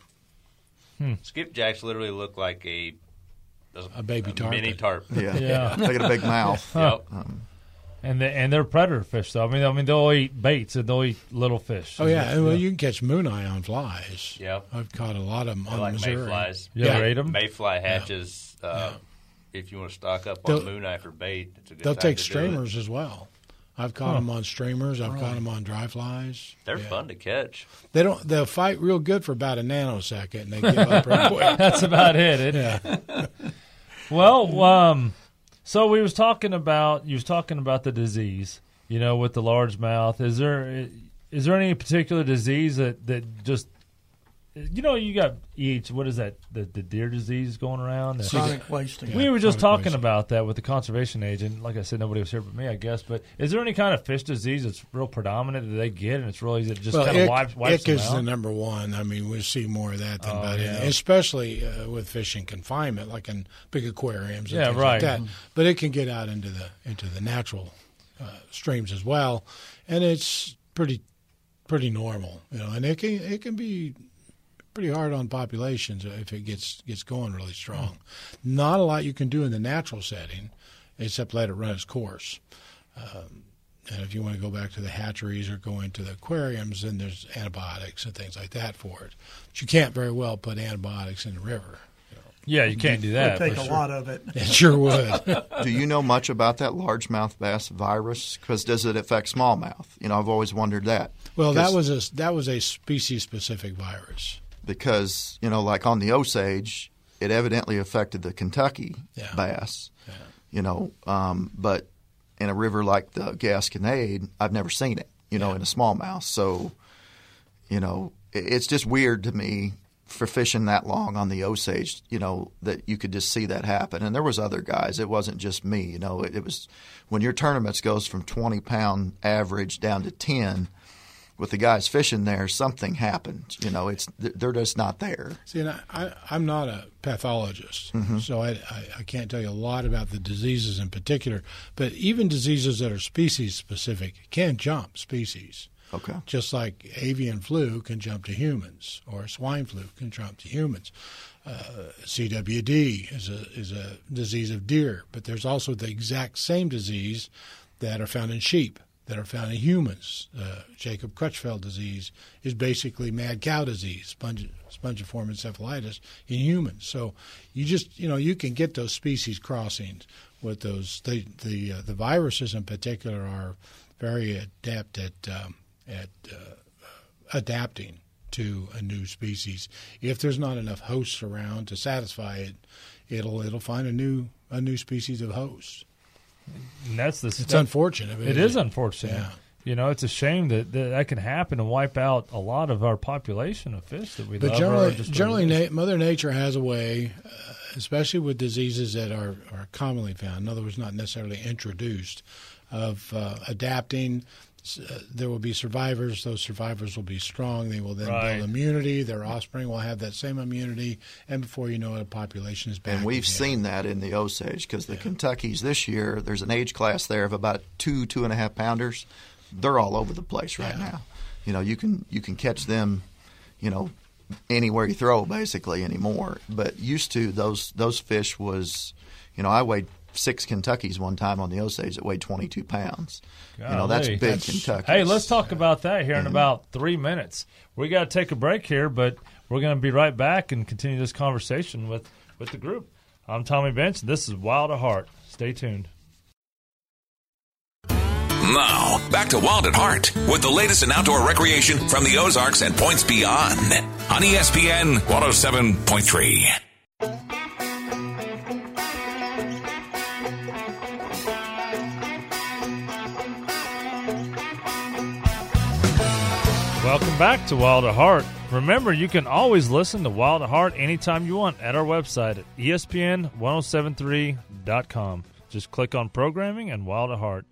Skipjacks literally look like a A baby tarpon. mini tarpon. Yeah. Yeah. They got a big mouth. Yep. And they, and they're predator fish, though. I mean, I mean, they'll eat baits and they'll eat little fish. Oh yeah, and well, you can catch moon eye on flies. Yep. I've caught a lot of them They're on like Missouri. mayflies. You ever Yeah. ate them? Mayfly hatches. Uh, If you want to stock up on They'll- moon eye for bait, it's a good They'll time take to do it. streamers as well. I've caught Huh. them on streamers. I've caught them on dry flies. They're Yeah. fun to catch. They don't. They'll fight real good for about a nanosecond, and they give up real quick. That's about it. Isn't it? Yeah. Well, um, so we was talking about you was talking about the disease, you know, with the largemouth. Is there is there any particular disease that, that just you know you got E H what is that the, the deer disease going around? The- Chronic wasting. we were just chronic talking wasting. about that with the conservation agent. Like I said, nobody was here but me, I guess. But is there any kind of fish disease that's real predominant that they get, and it's really that just well, kind of ick, wipes, wipes ick them is out? the number one. I mean, we see more of that than Oh, about yeah. anything, especially uh, with fishing confinement, like in big aquariums and Yeah, things right. like that. But it can get out into the into the natural uh, streams as well, and it's pretty pretty normal, you know. And it can it can be pretty hard on populations if it gets gets going really strong. Not a lot you can do in the natural setting, except let it run its course. Um, and if you want to go back to the hatcheries or go into the aquariums, then there's antibiotics and things like that for it. But you can't very well put antibiotics in the river. Yeah, you can't do that. It would take for a sure. lot of it. It sure would. Do you know much about that largemouth bass virus? Because does it affect smallmouth? You know, I've always wondered that. Well, that Because- was a that was a species specific virus. because, you know, like on the Osage, it evidently affected the Kentucky Yeah. bass, you know, um, but in a river like the Gasconade, I've never seen it, you know, in a smallmouth. So, you know, it, it's just weird to me for fishing that long on the Osage, you know, that you could just see that happen. And there was other guys. It wasn't just me, you know. It, it was when your tournaments goes from twenty pound average down to ten, with the guys fishing there, something happened. You know, it's they're just not there. See, and I, I, I'm not a pathologist, so I, I, I can't tell you a lot about the diseases in particular. But even diseases that are species specific can jump species. Okay. Just like avian flu can jump to humans, or swine flu can jump to humans. Uh, C W D is a is a disease of deer, but there's also the exact same disease that are found in sheep, that are found in humans. Uh, Jacob Crutchfeld disease is basically mad cow disease, sponge, spongiform encephalitis in humans. So you just, you know, you can get those species crossings with those. The the uh, the viruses in particular are very adept at um, at uh, adapting to a new species. If there's not enough hosts around to satisfy it, it'll it'll find a new a new species of host. And that's the. It's that, unfortunate. It is unfortunate. Yeah. You know, it's a shame that, that that can happen and wipe out a lot of our population of fish that we but love. generally, just generally, na- Mother Nature has a way, uh, especially with diseases that are, are commonly found. In other words, not necessarily introduced, of uh, adapting. Uh, there will be survivors. Those survivors will be strong. They will then Right. build immunity. Their offspring will have that same immunity, and before you know it, a population is back. And we've again. seen that in the Osage because the Kentuckys this year, there's an age class there of about two, two and a half pounders. They're all over the place right Yeah. now. You know, you can you can catch them, you know, anywhere you throw basically anymore. But used to those those fish was, you know, I weighed six Kentuckys one time on the Osage that weighed twenty-two pounds. You know, that's Golly. big That's- Kentucky. Hey, let's talk about that here in about three minutes. We got to take a break here, but we're going to be right back and continue this conversation with, with the group. I'm Tommy Bench. This is Wild at Heart. Stay tuned. Now, back to Wild at Heart with the latest in outdoor recreation from the Ozarks and points beyond on E S P N one oh seven point three. Welcome back to Wild at Heart. Remember, you can always listen to Wild at Heart anytime you want at our website at E S P N ten seventy-three dot com. Just click on programming and Wild at Heart.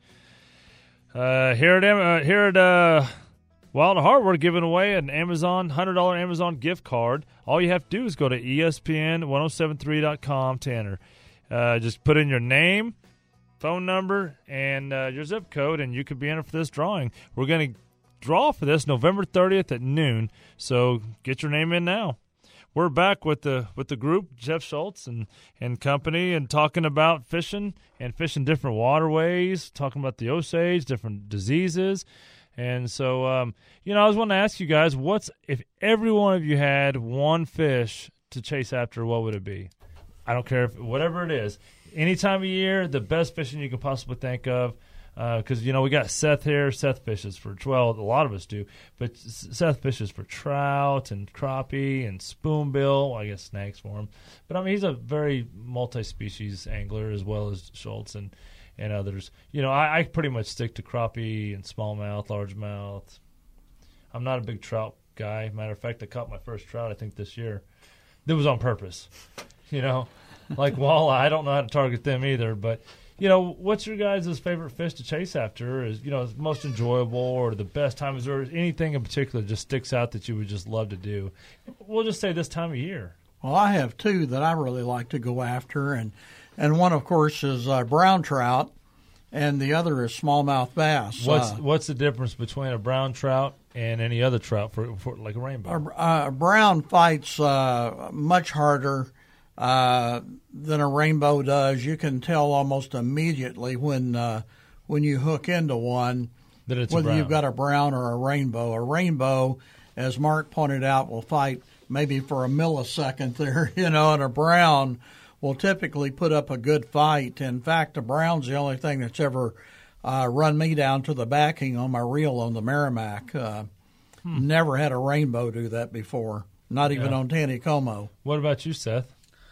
Uh, here at uh, here at uh, Wild at Heart, we're giving away an Amazon one hundred dollars Amazon gift card. All you have to do is go to E S P N ten seventy-three dot com to enter. Uh, just put in your name, phone number, and uh, your zip code, and you could be entered for this drawing. We're going to draw for this November thirtieth at noon, so get your name in now. We're back with the with the group, Jeff Schultz and, and company, and talking about fishing and fishing different waterways, talking about the Osage, different diseases. And so, um, you know, I was wanting to ask you guys, what's if every one of you had one fish to chase after, what would it be? I don't care if whatever it is. Any time of year, the best fishing you can possibly think of. Because, uh, you know, we got Seth here. Seth fishes for, well, a lot of us do. But Seth fishes for trout and crappie and spoonbill. Well, I guess snacks for him. But, I mean, he's a very multi-species angler as well as Schultz and, and others. You know, I, I pretty much stick to crappie and smallmouth, largemouth. I'm not a big trout guy. Matter of fact, I caught my first trout, I think, this year. It was on purpose. You know, like walleye, I don't know how to target them either, but – you know, what's your guys' favorite fish to chase after? Is you know, is most enjoyable or the best time? Is there anything in particular that just sticks out that you would just love to do? We'll just say this time of year. Well, I have two that I really like to go after, and and one, of course, is uh, brown trout, and the other is smallmouth bass. What's uh, what's the difference between a brown trout and any other trout for, for like a rainbow? A uh, brown fights uh, much harder uh, than a rainbow does. You can tell almost immediately when uh, when you hook into one that it's whether brown. you've got a brown or a rainbow. A rainbow, as Mark pointed out, will fight maybe for a millisecond there, you know, and a brown will typically put up a good fight. In fact, a brown's the only thing that's ever uh, run me down to the backing on my reel on the Merrimack. Uh, hmm. Never had a rainbow do that before, not even yeah. on Taneycomo. What about you, Seth?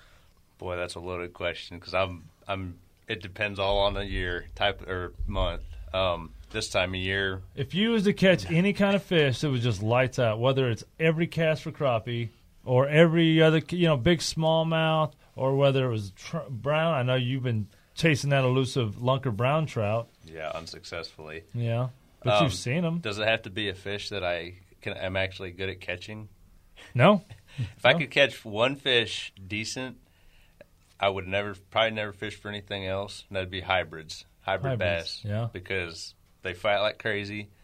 Boy, that's a loaded question because I'm I'm. It depends all on the year, type or month. Um, this time of year, if you was to catch any kind of fish that was just lights out, whether it's every cast for crappie or every other, you know, big smallmouth, or whether it was tr- brown. I know you've been chasing that elusive lunker brown trout. Yeah, unsuccessfully. Yeah, but um, you've seen them. Does it have to be a fish that I can? am actually good at catching? No. If no. I could catch one fish decent, I would never, probably never fish for anything else. And that'd be hybrids, hybrid hybrids, bass. Yeah. Because they fight like crazy,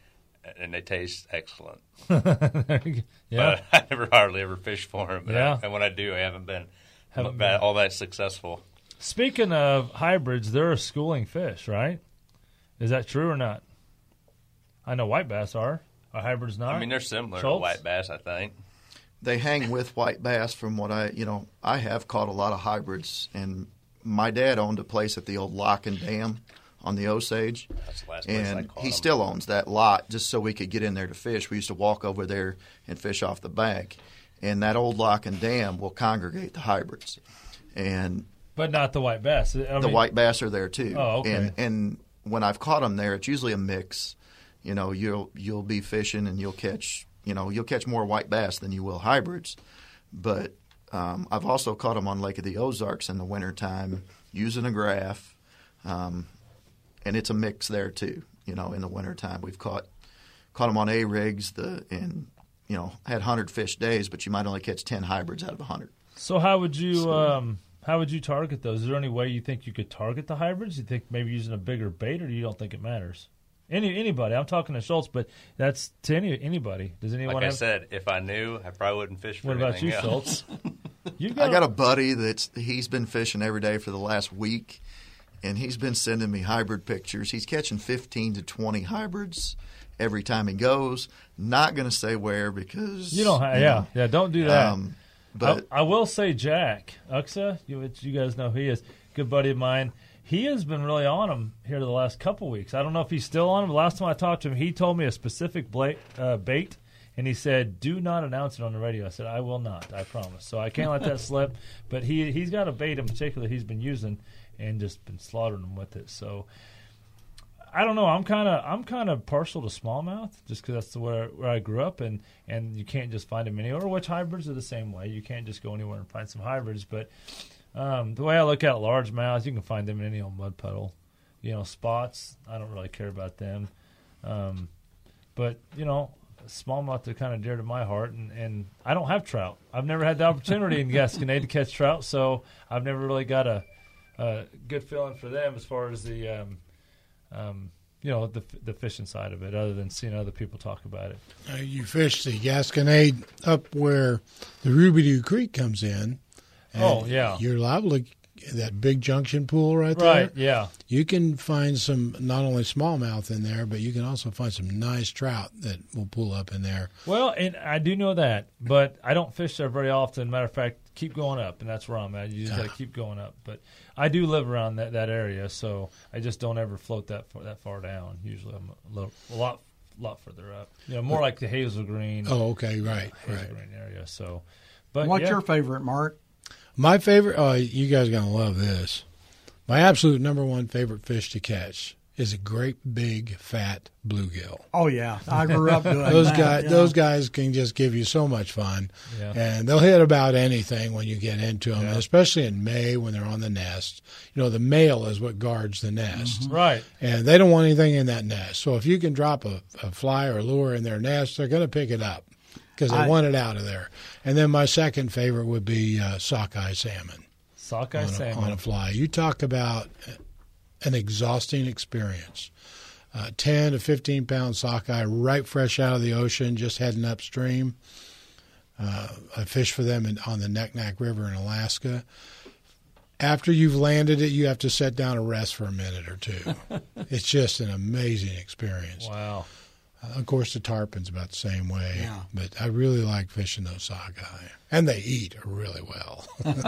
and they taste excellent. yeah, But I never hardly ever fish for them. Yeah. And when I do, I haven't been, Haven't bad, been. all that successful. Speaking of hybrids, they're a schooling fish, right? Is that true or not? I know white bass are. Are hybrids not? I mean, they're similar Schultz? to white bass, I think. They hang with white bass from what I, you know, I have caught a lot of hybrids. And my dad owned a place at the old Lock and Dam on the Osage. That's the last place I And caught he them. still owns that lot just so we could get in there to fish. We used to walk over there and fish off the bank. And that old Lock and Dam will congregate the hybrids. And but not the white bass. I the mean, white bass are there too. Oh, okay. And and when I've caught them there, it's usually a mix. You know, you'll you'll be fishing and you'll catch you know you'll catch more white bass than you will hybrids. But um, I've also caught them on Lake of the Ozarks in the wintertime using a graph, um, and it's a mix there too. You know, in the wintertime we've caught caught them on A rigs the and you know had hundred fish days, but you might only catch ten hybrids out of a hundred. So how would you So- um, how would you target those? Is there any way you think you could target the hybrids? You think maybe using a bigger bait, or you don't think it matters? Any anybody? I'm talking to Schultz, but that's to any anybody. Does anyone? Like I have, said, if I knew, I probably wouldn't fish for what about anything you, else. Schultz? You've I got a buddy that's he's been fishing every day for the last week, and he's been sending me hybrid pictures. He's catching fifteen to twenty hybrids every time he goes. Not going to say where because You don't. Ha- you yeah, know, yeah. Don't do that. Um, but I, I will say, Jack Uxa, you, which you guys know who he is, good buddy of mine. He has been really on him here the last couple weeks. I don't know if he's still on him. The last time I talked to him, he told me a specific bla- uh, bait, and he said, "Do not announce it on the radio." I said, "I will not. I promise." So I can't let that slip. But he he's got a bait in particular he's been using and just been slaughtering them with it. So I don't know. I'm kind of I'm kind of partial to smallmouth just because that's the where where I grew up, and, and you can't just find them anywhere. Which hybrids are the same way. You can't just go anywhere and find some hybrids. But um, the way I look at largemouths, you can find them in any old mud puddle. You know, spots, I don't really care about them. Um, but you know, smallmouth are kind of dear to my heart, and, and I don't have trout. I've never had the opportunity in Gasconade to catch trout, so I've never really got a, a good feeling for them as far as the. Um, Um, you know, the the fishing side of it, other than seeing other people talk about it. Uh, you fish the Gasconade up where the Ruby-Doo Creek comes in. and Oh, yeah. You're liable to that big junction pool right there. Right, yeah. You can find some, not only smallmouth in there, but you can also find some nice trout that will pull up in there. Well, and I do know that, but I don't fish there very often. Matter of fact, keep going up, and that's where I'm at. You just got to keep going up. But I do live around that, that area, so I just don't ever float that far, that far down. Usually I'm a, little, a lot lot further up. You know, more like the Hazel Green, Oh, okay, right, Hazel right. Green area. So, but What's yeah. your favorite, Mark? My favorite, oh, you guys are going to love this. My absolute number one favorite fish to catch is a great big fat bluegill. Oh yeah, I grew up doing Those that. guys, yeah. those guys can just give you so much fun, Yeah. and they'll hit about anything when you get into them, Yeah. especially in May when they're on the nest. You know, the male is what guards the nest, Right. and they don't want anything in that nest. So if you can drop a, a fly or lure in their nest, they're going to pick it up because they I- want it out of there. And then my second favorite would be uh, sockeye salmon Sockeye on a, salmon. on a fly. You talk about an exhausting experience. Uh, ten to fifteen pound sockeye right fresh out of the ocean, just heading upstream. Uh, I fish for them in, on the Neck-Nack River in Alaska. After you've landed it, you have to sit down and rest for a minute or two. It's just an amazing experience. Wow. Uh, of course, the tarpon's about the same way. Yeah. But I really like fishing those sockeye. And they eat really well.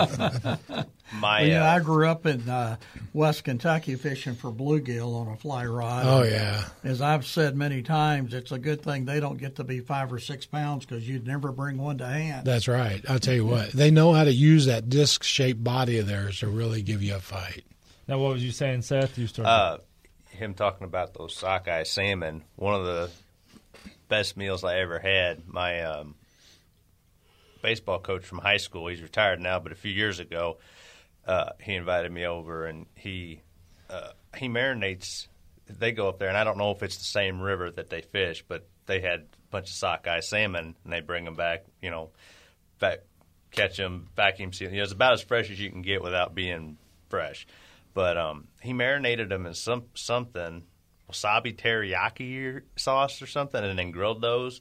My Well, you know, uh, I grew up in uh, West Kentucky fishing for bluegill on a fly rod. Oh, yeah. As I've said many times, it's a good thing they don't get to be five or six pounds because you'd never bring one to hand. That's right. I'll tell you what. They know how to use that disc-shaped body of theirs to really give you a fight. Now, what was you saying, Seth? You started. uh, him talking about those sockeye salmon. One of the best meals I ever had. My um, baseball coach from high school, he's retired now, but a few years ago, uh, he invited me over, and he uh, he marinates. They go up there, and I don't know if it's the same river that they fish, but they had a bunch of sockeye salmon, and they bring them back. You know, back, catch them, vacuum seal. You know, it's about as fresh as you can get without being fresh. But um, he marinated them in some something wasabi teriyaki sauce or something, and then grilled those.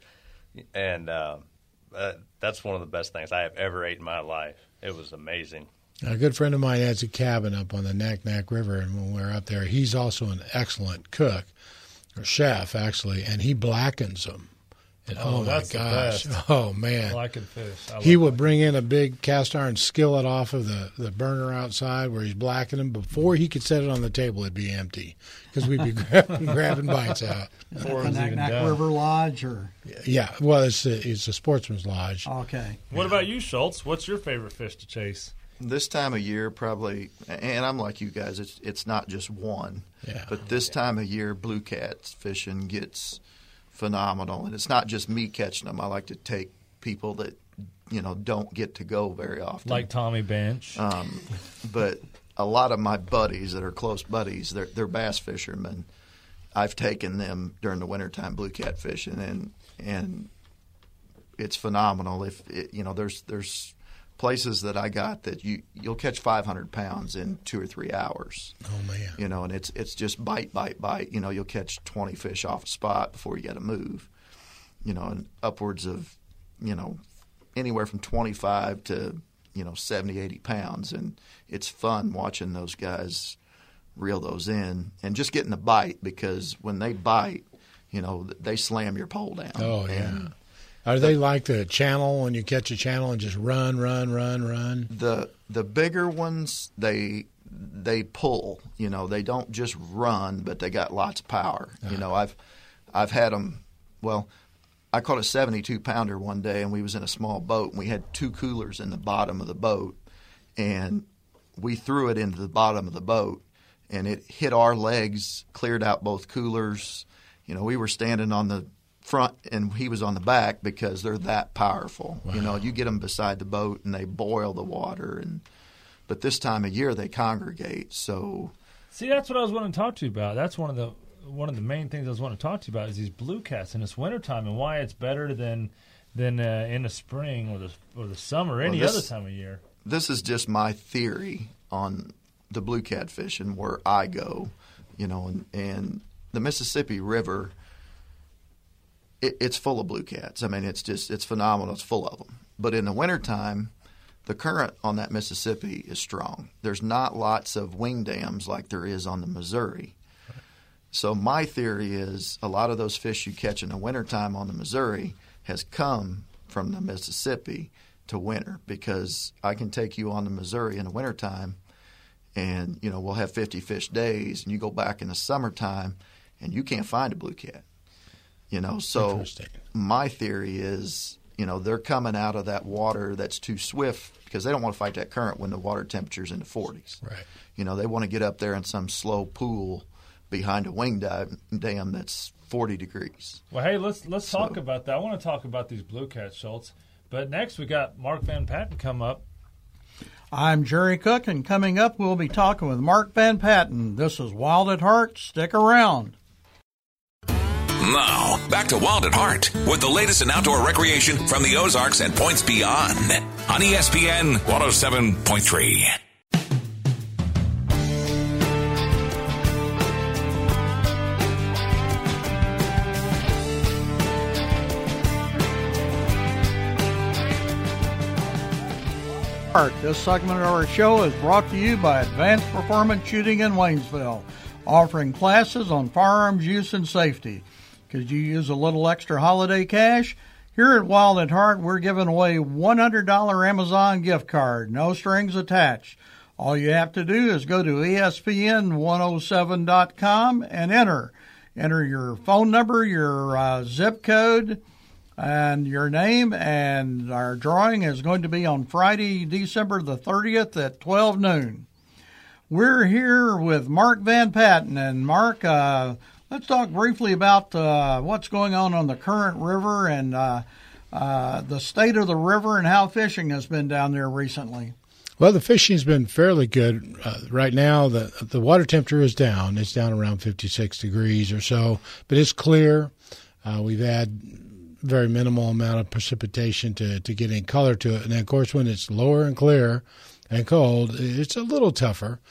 And uh, uh, that's one of the best things I have ever ate in my life. It was amazing. A good friend of mine has a cabin up on the Naknek River, and when we're up there, he's also an excellent cook, or chef, actually, and he blackens them. And, oh, oh, my that's gosh. The best. Oh, man. Blackened fish. I He would that. bring in a big cast iron skillet off of the, the burner outside where he's blackening them. Before he could set it on the table, it'd be empty because we'd be grabbing, grabbing bites out. Before it was even Naknek done. River Lodge, or Yeah, well, it's a, it's a sportsman's lodge. okay. What about you, Schultz? What's your favorite fish to chase? This time of year, probably, and I'm like you guys, it's it's not just one. Yeah. But this time of year, blue cat fishing gets phenomenal. And it's not just me catching them. I like to take people that, you know, don't get to go very often. Like Tommy Bench. Um, but a lot of my buddies that are close buddies, they're, they're bass fishermen. I've taken them during the wintertime blue cat fishing, and and it's phenomenal. If it, you know, there's there's places that I got that you you'll catch five hundred pounds in two or three hours. Oh, man. You know, and it's it's just bite, bite, bite. You know, you'll catch twenty fish off a spot before you got to move. You know, and upwards of, you know, anywhere from twenty-five to, you know, seventy, eighty pounds. And it's fun watching those guys reel those in and just getting the bite, because when they bite, you know, they slam your pole down. Oh, yeah. And Are they like the channel when you catch a channel and just run, run, run, run? The the bigger ones, they they pull. You know, they don't just run, but they got lots of power. Uh-huh. You know, I've I've had them. Well, I caught a seventy-two pounder one day, and we was in a small boat, and we had two coolers in the bottom of the boat, and we threw it into the bottom of the boat, and it hit our legs, cleared out both coolers. You know, we were standing on the front and he was on the back because they're that powerful. Wow. You know, you get them beside the boat and they boil the water, and but this time of year they congregate. So, see, that's what I was wanting to talk to you about. That's one of the one of the main things I was wanting to talk to you about is these blue cats in this wintertime and why it's better than than uh, in the spring or the or the summer or any well, this, other time of year. This is just my theory on the blue cat fishing where I go. You know, and, and the Mississippi River, it's full of blue cats. I mean, it's just it's phenomenal. It's full of them. But in the wintertime, the current on that Mississippi is strong. There's not lots of wing dams like there is on the Missouri. So my theory is a lot of those fish you catch in the wintertime on the Missouri has come from the Mississippi to winter, because I can take you on the Missouri in the wintertime and, you know, we'll have fifty fish days, and you go back in the summertime and you can't find a blue cat. You know, so my theory is, you know, they're coming out of that water that's too swift because they don't want to fight that current when the water temperature's in the forties. Right. You know, they want to get up there in some slow pool behind a wing dam that's forty degrees. Well, hey, let's let's So, talk about that. I want to talk about these blue cats, Schultz. But next we got Mark Van Patten come up. I'm Jerry Cook, and coming up we'll be talking with Mark Van Patten. This is Wild at Heart. Stick around. Now, back to Wild at Heart with the latest in outdoor recreation from the Ozarks and points beyond on E S P N one oh seven point three. This segment of our show is brought to you by Advanced Performance Shooting in Waynesville, offering classes on firearms use and safety. Could you use a little extra holiday cash? Here at Wild at Heart, we're giving away a one hundred dollars Amazon gift card, no strings attached. All you have to do is go to E S P N one oh seven dot com and enter. Enter your phone number, your uh, zip code, and your name, and our drawing is going to be on Friday, December the thirtieth at twelve noon. We're here with Mark Van Patten, and Mark, uh, let's talk briefly about uh, what's going on on the current river and uh, uh, the state of the river and how fishing has been down there recently. Well, the fishing's been fairly good. Uh, right now, the the water temperature is down. It's down around fifty-six degrees or so, but it's clear. Uh, we've had very minimal amount of precipitation to, to get any color to it. And then, of course, when it's lower and clear and cold, it's a little tougher.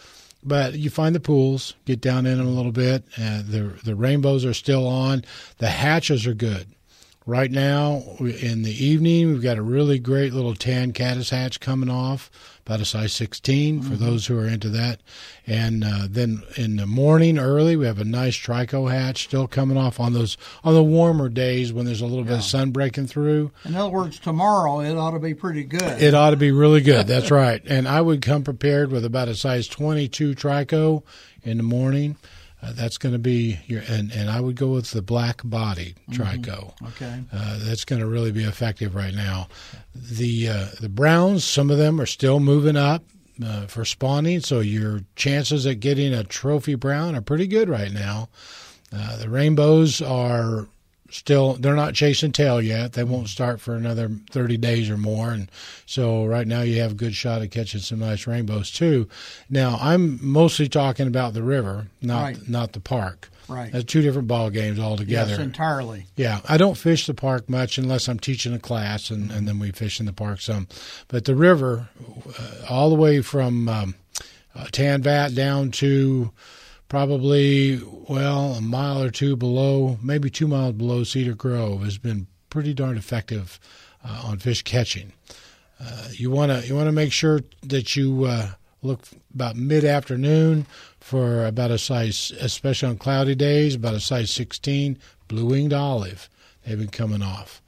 but you find the pools, get down in them a little bit. Uh, the the rainbows are still on. The hatches are good. Right now, in the evening, we've got a really great little tan caddis hatch coming off, about a size sixteen for mm-hmm. those who are into that. And uh, then in the morning early, we have a nice trico hatch still coming off on those on the warmer days when there's a little yeah. bit of sun breaking through. In other words, tomorrow it ought to be pretty good. It ought to be really good. That's right. And I would come prepared with about a size twenty-two trico in the morning. Uh, that's going to be your, and, and I would go with the black body trico. Mm-hmm. Okay, uh, that's going to really be effective right now. The uh, the browns, some of them are still moving up uh, for spawning, so your chances at getting a trophy brown are pretty good right now. Uh, the rainbows are still, they're not chasing tail yet. They won't start for another thirty days or more. And so right now you have a good shot at catching some nice rainbows too. Now, I'm mostly talking about the river, not right. not the park. Right. That's two different ball games altogether. Yes, entirely. Yeah, I don't fish the park much unless I'm teaching a class, and, and then we fish in the park some. But the river, uh, all the way from um, uh, Tanvat down to probably, well, a mile or two below, maybe two miles below Cedar Grove has been pretty darn effective uh, on fish catching. Uh, you want to you want to make sure that you uh, look about mid-afternoon for about a size, especially on cloudy days, about a size sixteen blue-winged olive. They've been coming off.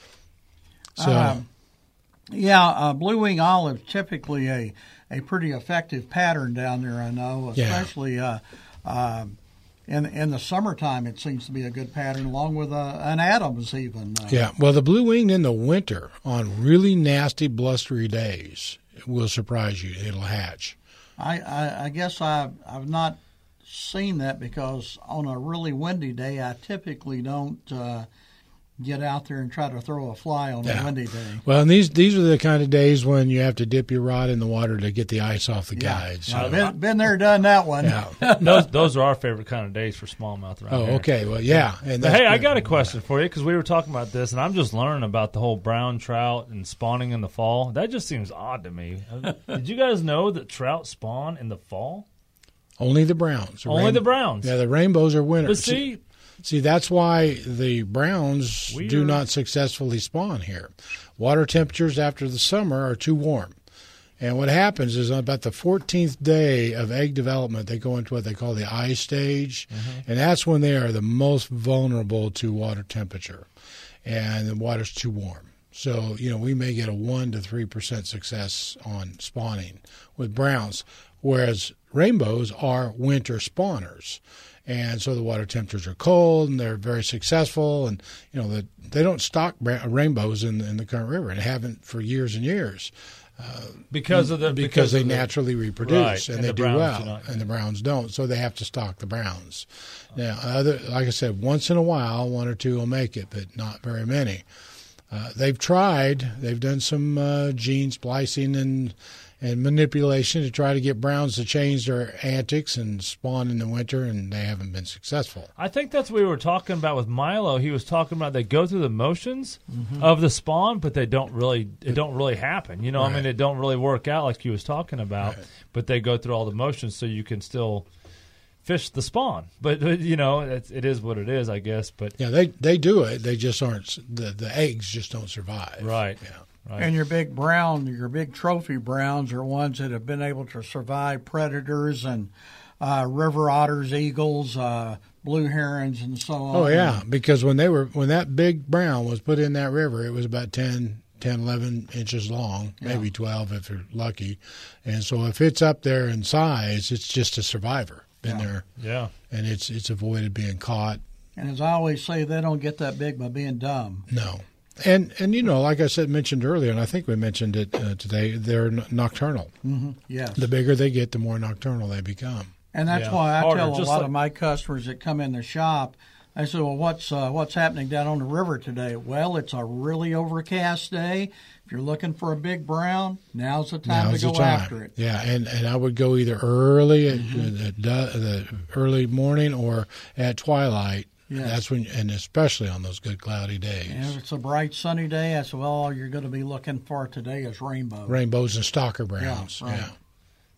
So, um, yeah, uh, blue-winged olive typically a, a pretty effective pattern down there, I know, especially yeah. uh, uh, in in the summertime. It seems to be a good pattern, along with uh, an Adams even. Uh, yeah, well, the blue-winged in the winter on really nasty, blustery days will surprise you. It'll hatch. I, I, I guess I've, I've not seen that because on a really windy day, I typically don't uh, get out there and try to throw a fly on yeah. a windy day. Well, and these these are the kind of days when you have to dip your rod in the water to get the ice off the yeah. guides. So. I've been, been there, done that one. Yeah. those, those are our favorite kind of days for smallmouth around oh, here. okay. Well, yeah. And but hey, good. I got a question for you because we were talking about this, and I'm just learning about the whole brown trout and spawning in the fall. That just seems odd to me. Did you guys know that trout spawn in the fall? Only the browns. The Only rain- the browns. Yeah, the rainbows are winter. But see, see, that's why the browns Weird. do not successfully spawn here. Water temperatures after the summer are too warm. And what happens is on about the fourteenth day of egg development, they go into what they call the eye stage, mm-hmm. and that's when they are the most vulnerable to water temperature, and the water's too warm. So, you know, we may get a one to three percent success on spawning with browns, whereas rainbows are winter spawners. And so the water temperatures are cold, and they're very successful. And, you know, the, they don't stock rainbows in, in the Current River and haven't for years and years. Uh, because of the because, because they of the, naturally reproduce right, and, and they the do browns well, do not, and the browns don't. So they have to stock the browns. Now, other like I said, once in a while, one or two will make it, but not very many. Uh, they've tried. They've done some uh, gene splicing and and manipulation to try to get browns to change their antics and spawn in the winter, and they haven't been successful. I think that's what we were talking about with Milo. He was talking about they go through the motions mm-hmm. of the spawn, but they don't really it don't really happen. You know, right. I mean, it don't really work out like he was talking about. Right. But they go through all the motions, so you can still fish the spawn. But you know, it's, it is what it is, I guess. But yeah, they they do it. They just aren't the the eggs just don't survive. Right. Yeah. Right. And your big brown, your big trophy browns are ones that have been able to survive predators and uh, river otters, eagles, uh, blue herons, and so on. Oh yeah, because when they were when that big brown was put in that river, it was about ten, ten, eleven inches long, yeah. maybe twelve if you're lucky. And so if it's up there in size, it's just a survivor. Been yeah. there, yeah, and it's it's avoided being caught. And as I always say, they don't get that big by being dumb. No. And, and you know, like I said, mentioned earlier, and I think we mentioned it uh, today, they're n- nocturnal. Mm-hmm. Yes. The bigger they get, the more nocturnal they become. And that's yeah. why I Harder, tell a lot like- of my customers that come in the shop, I say, well, what's uh, what's happening down on the river today? Well, it's a really overcast day. If you're looking for a big brown, now's the time Now's to go the time. after it. Yeah, and, and I would go either early, at, Mm-hmm. at, du- the early morning or at twilight. Yes. That's when, and especially on those good cloudy days. And if it's a bright sunny day, I said, well, all you're going to be looking for today is rainbow. Rainbows and stalker browns. Yeah, right. Yeah.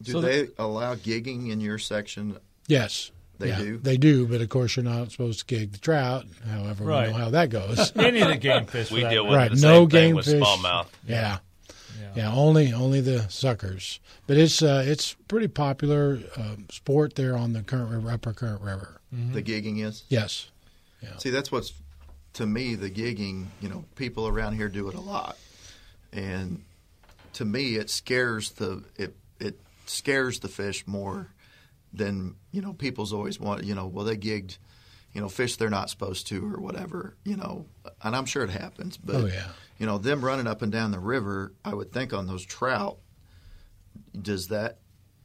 Do So they allow gigging in your section? Yes. They yeah, do? They do, but of course you're not supposed to gig the trout. However, Right. we know how that goes. Any of the game fish. We for that deal matter. with Right, the no same thing game with fish. smallmouth. Yeah. Yeah. Yeah, only only the suckers. But it's uh, it's pretty popular uh, sport there on the Current River, Upper Current River. The gigging is? Yes. See, that's what's, to me, the gigging, you know, people around here do it a lot. And to me, it scares the it it scares the fish more than, you know, people's always want, you know, well, they gigged, you know, fish they're not supposed to or whatever, you know. And I'm sure it happens. But, Oh, yeah. you know, them running up and down the river, I would think on those trout, does that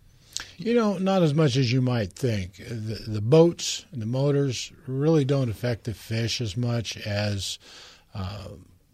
You know, not as much as you might think. The, the boats and the motors really don't affect the fish as much as uh,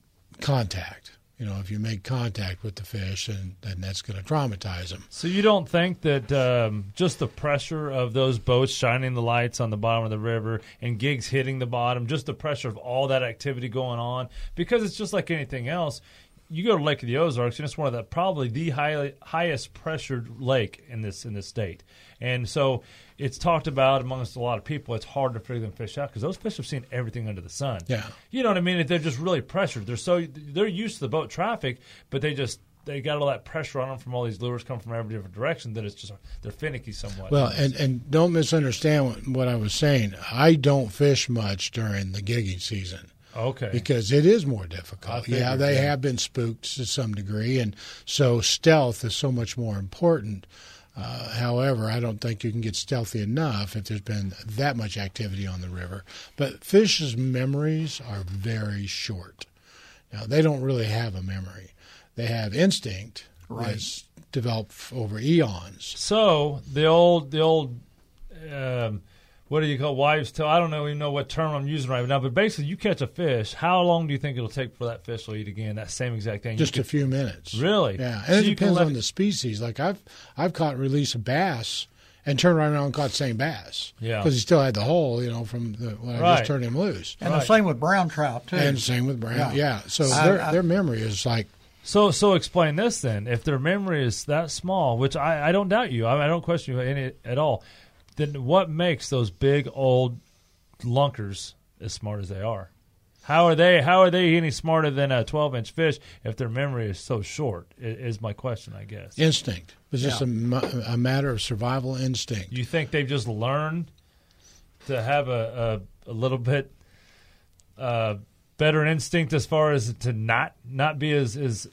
contact. You know, if you make contact with the fish, then, then that's going to traumatize them. So you don't think that um, just the pressure of those boats shining the lights on the bottom of the river and gigs hitting the bottom, just the pressure of all that activity going on, because it's just like anything else. You go to Lake of the Ozarks, and it's one of the probably the high, highest pressured lake in this in this state, and so it's talked about amongst a lot of people. It's hard to figure them fish out because those fish have seen everything under the sun. Yeah. You know what I mean? They're just really pressured. They're so they're used to the boat traffic, but they just they got all that pressure on them from all these lures coming from every different direction that it's just they're finicky somewhat. Well, and, and don't misunderstand what, what I was saying. I don't fish much during the gigging season. Okay. Because it is more I difficult. figured, Yeah, they yeah. have been spooked to some degree, and so stealth is so much more important. Uh, however, I don't think you can get stealthy enough if there's been that much activity on the river. But fish's memories are very short. Now, they don't really have a memory. They have instinct that's developed over eons. So the old the old um, what do you call wives' tale? I don't know even know what term I'm using right now, but basically, you catch a fish. How long do you think it'll take for that fish to eat again? That same exact thing. Just You a could- few minutes. Really? Yeah, and So it you can depends let on it- the species. Like I've I've caught and released a bass and turned right around and caught the same bass. Yeah. Because he still had the hole, you know, from the, when I Right. just turned him loose. And Right. the same with brown trout too. And same with brown. Yeah. Yeah. So I- their I- their memory is like So, so explain this then. If their memory is that small, which I, I don't doubt you, I, I don't question you any at all. Then what makes those big old lunkers as smart as they are? How are they? How are they any smarter than a twelve-inch fish if their memory is so short? i- Is my question, I guess. instinct. It's just Yeah. a, mu- a matter of survival instinct. You think they've just learned to have a a, a little bit uh, better instinct as far as to not not be as as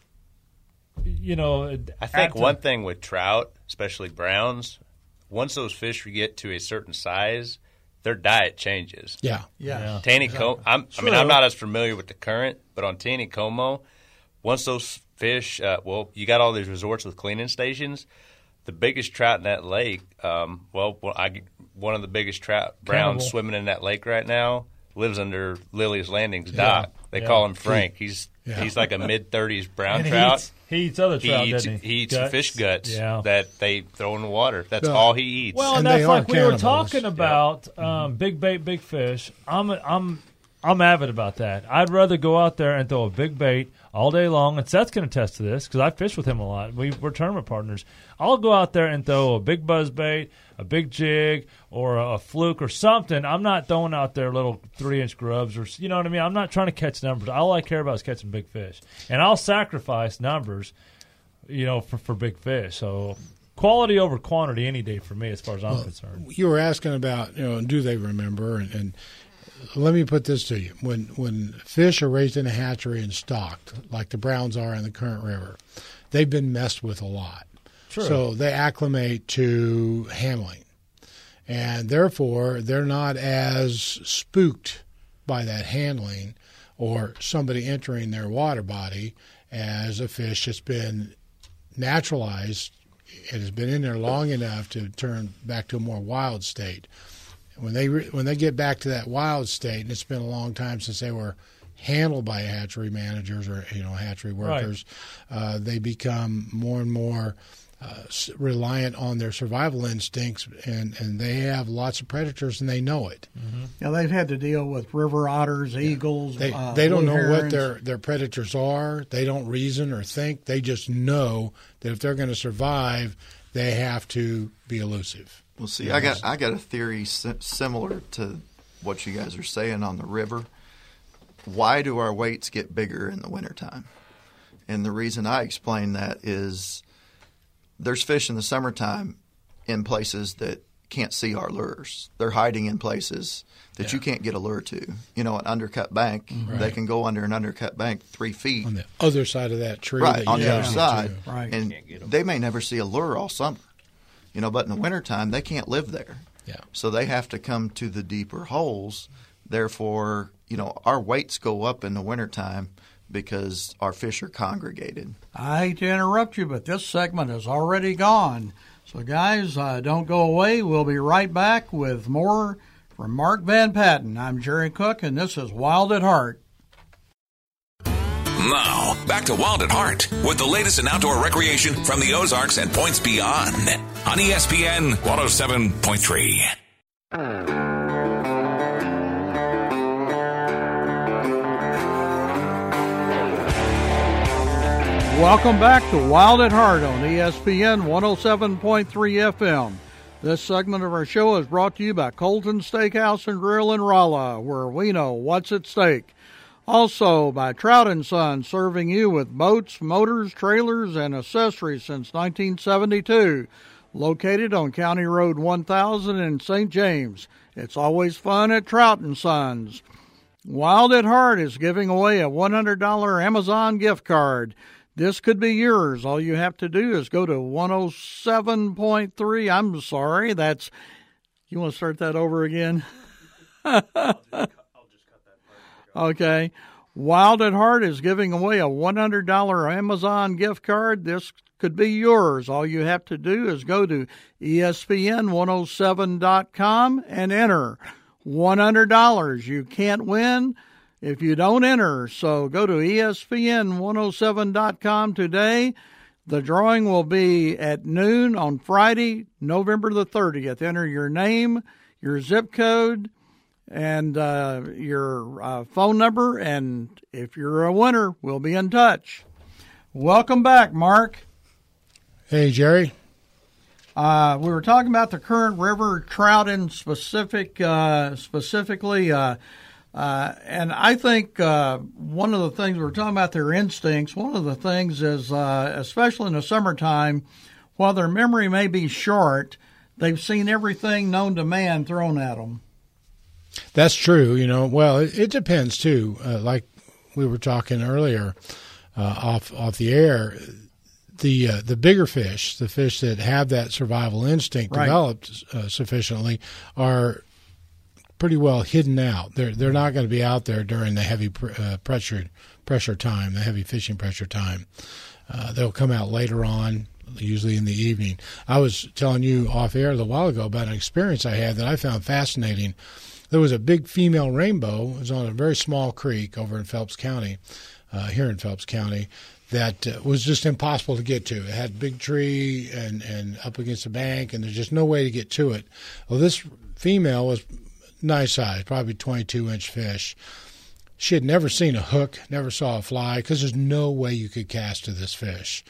you know? I think act- one thing with trout, especially browns, once those fish get to a certain size, their diet changes. Yeah. yeah. Taneycomo, I'm, I mean, I'm not as familiar with the current, but on Taneycomo, once those fish, uh, well, you got all these resorts with cleaning stations. The biggest trout in that lake, um, well, well I, one of the biggest trout browns Cannibal. swimming in that lake right now lives under Lily's Landing's dock. They Yeah. call him Frank. He's Yeah. he's like a mid thirties brown And he trout. eats, he eats other He trout, eats, doesn't he? he eats Guts. fish guts Yeah. that they throw in the water. That's Well, all he eats. Well, and, And they that's are like we were cannibals. talking about um, big bait, big fish. I'm I'm I'm avid about that. I'd rather go out there and throw a big bait all day long, and Seth can attest to this because I fish with him a lot. We, we're tournament partners. I'll go out there and throw a big buzz bait, a big jig, or a, a fluke or something. I'm not throwing out there little three-inch grubs or you know what I mean. I'm not trying to catch numbers. All I care about is catching big fish, and I'll sacrifice numbers, you know, for for big fish. So. Quality over quantity any day for me, as far as I'm concerned. You were asking about, you know, do they remember? And, and let me put this to you: when when fish are raised in a hatchery and stocked, like the browns are in the Current River, they've been messed with a lot. True. So they acclimate to handling, and therefore they're not as spooked by that handling or somebody entering their water body as a fish that's been naturalized. It has been in there long enough to turn back to a more wild state. When they re- when they get back to that wild state, and it's been a long time since they were handled by hatchery managers or you know hatchery workers, uh, they become more and more uh, s- reliant on their survival instincts, and, and they have lots of predators, and they know it. Yeah, they've had to deal with river otters, eagles. They uh, they don't blue know what herons. their their predators are. They don't reason or think. They just know that if they're going to survive, they have to be elusive. Well, see, I got I got a theory si- similar to what you guys are saying on the river. Why do our weights get bigger in the wintertime? And the reason I explain that is there's fish in the summertime in places that can't see our lures. They're hiding in places that yeah. you can't get a lure to. You know, an undercut bank, right. they can go under an undercut bank three feet. On the other side of that tree. Right, that on you the other side. Right. And they may never see a lure all summer. You know, but in the wintertime, they can't live there. Yeah. So they have to come to the deeper holes. Therefore, you know, our weights go up in the wintertime because our fish are congregated. I hate to interrupt you, but this segment is already gone. So, guys, uh, don't go away. We'll be right back with more from Mark Van Patten. I'm Jerry Cook, and this is Wild at Heart. Now, back to Wild at Heart with the latest in outdoor recreation from the Ozarks and points beyond on E S P N one oh seven point three. Welcome back to Wild at Heart on E S P N one oh seven point three F M. This segment of our show is brought to you by Colton Steakhouse and Grill in Rolla, where we know what's at stake. Also by Trout and Son, serving you with boats, motors, trailers, and accessories since nineteen seventy-two. Located on County Road one thousand in Saint James. It's always fun at Trout and Sons. Wild at Heart is giving away a one hundred dollars Amazon gift card. This could be yours. All you have to do is go to one oh seven point three. I'm sorry, that's... You want to start that over again? Okay. Wild at Heart is giving away a one hundred dollars Amazon gift card. This could be yours. All you have to do is go to E S P N one oh seven dot com and enter one hundred dollars. You can't win if you don't enter. So go to E S P N one oh seven dot com today. The drawing will be at noon on Friday, November the thirtieth. Enter your name, your zip code, and uh, your uh, phone number, and if you're a winner, we'll be in touch. Welcome back, Mark. Hey, Jerry. Uh, we were talking about the current river trout in specific, uh, specifically, uh, uh, and I think uh, one of the things we were talking about their instincts. One of the things is, uh, especially in the summertime, while their memory may be short, they've seen everything known to man thrown at them. That's true, you know. Well, it, it depends too. Uh, like we were talking earlier, uh, off off the air, the uh, the bigger fish, the fish that have that survival instinct right. developed uh, sufficiently, are pretty well hidden out. They're they're not going to be out there during the heavy pr- uh, pressure pressure time, the heavy fishing pressure time. Uh, they'll come out later on, usually in the evening. I was telling you off air a little while ago about an experience I had that I found fascinating. There was a big female rainbow. It was on a very small creek over in Phelps County, uh, here in Phelps County, that uh, was just impossible to get to. It had a big tree and, and up against the bank, and there's just no way to get to it. Well, this female was nice size, probably twenty-two inch fish. She had never seen a hook, never saw a fly, because there's no way you could cast to this fish.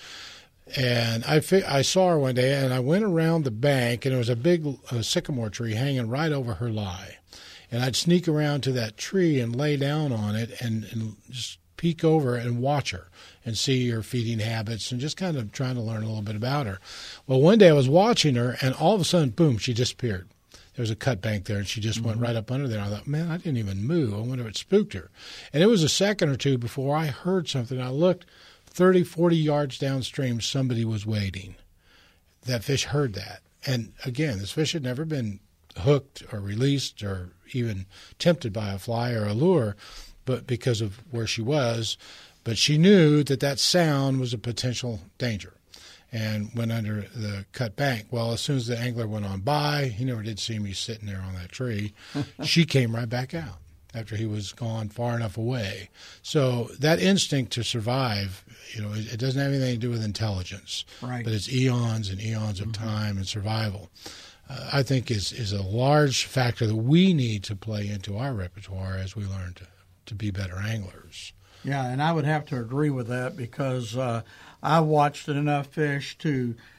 And I fi- I saw her one day, and I went around the bank, and there was a big uh, sycamore tree hanging right over her lie. And I'd sneak around to that tree and lay down on it and, and just peek over and watch her and see her feeding habits and just kind of trying to learn a little bit about her. Well, one day I was watching her, and all of a sudden, boom, she disappeared. There was a cut bank there, and she just mm-hmm. went right up under there. I thought, man, I didn't even move. I wonder if it spooked her. And it was a second or two before I heard something. I looked thirty, forty yards downstream. Somebody was waiting. That fish heard that. And, again, this fish had never been hooked or released or even tempted by a fly or a lure, but because of where she was. But she knew that that sound was a potential danger and went under the cut bank. Well, as soon as the angler went on by, he never did see me sitting there on that tree. She came right back out after he was gone far enough away. So that instinct to survive, you know, it, it doesn't have anything to do with intelligence, right. but it's eons and eons of mm-hmm. time and survival. Uh, I think is is a large factor that we need to play into our repertoire as we learn to, to be better anglers. Yeah, and I would have to agree with that because uh, I watched enough fish to,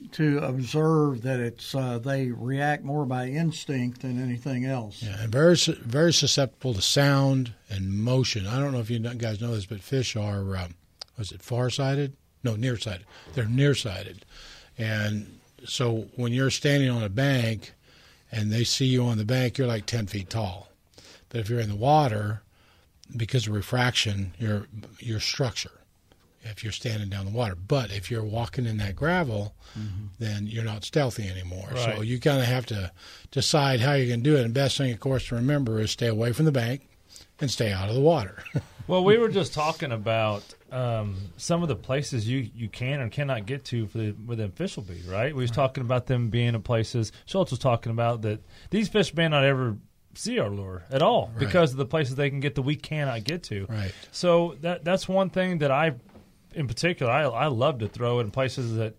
to observe that it's uh, they react more by instinct than anything else. Yeah, and very very susceptible to sound and motion. I don't know if you guys know this, but fish are uh, was it farsighted? No, nearsighted. They're nearsighted, and so when you're standing on a bank and they see you on the bank, you're like ten feet tall. But if you're in the water, because of refraction, your your structure. If you're standing down the water. But if you're walking in that gravel, mm-hmm. then you're not stealthy anymore. Right. So you kind of have to decide how you're going to do it. And the best thing, of course, to remember is stay away from the bank and stay out of the water. Well, we were just talking about um, some of the places you, you can or cannot get to for the, where the fish will be, right? We was talking about them being in places. Schultz was talking about that these fish may not ever see our lure at all right. because of the places they can get that we cannot get to. Right. So that that's one thing that I in particular, I, I love to throw it in places that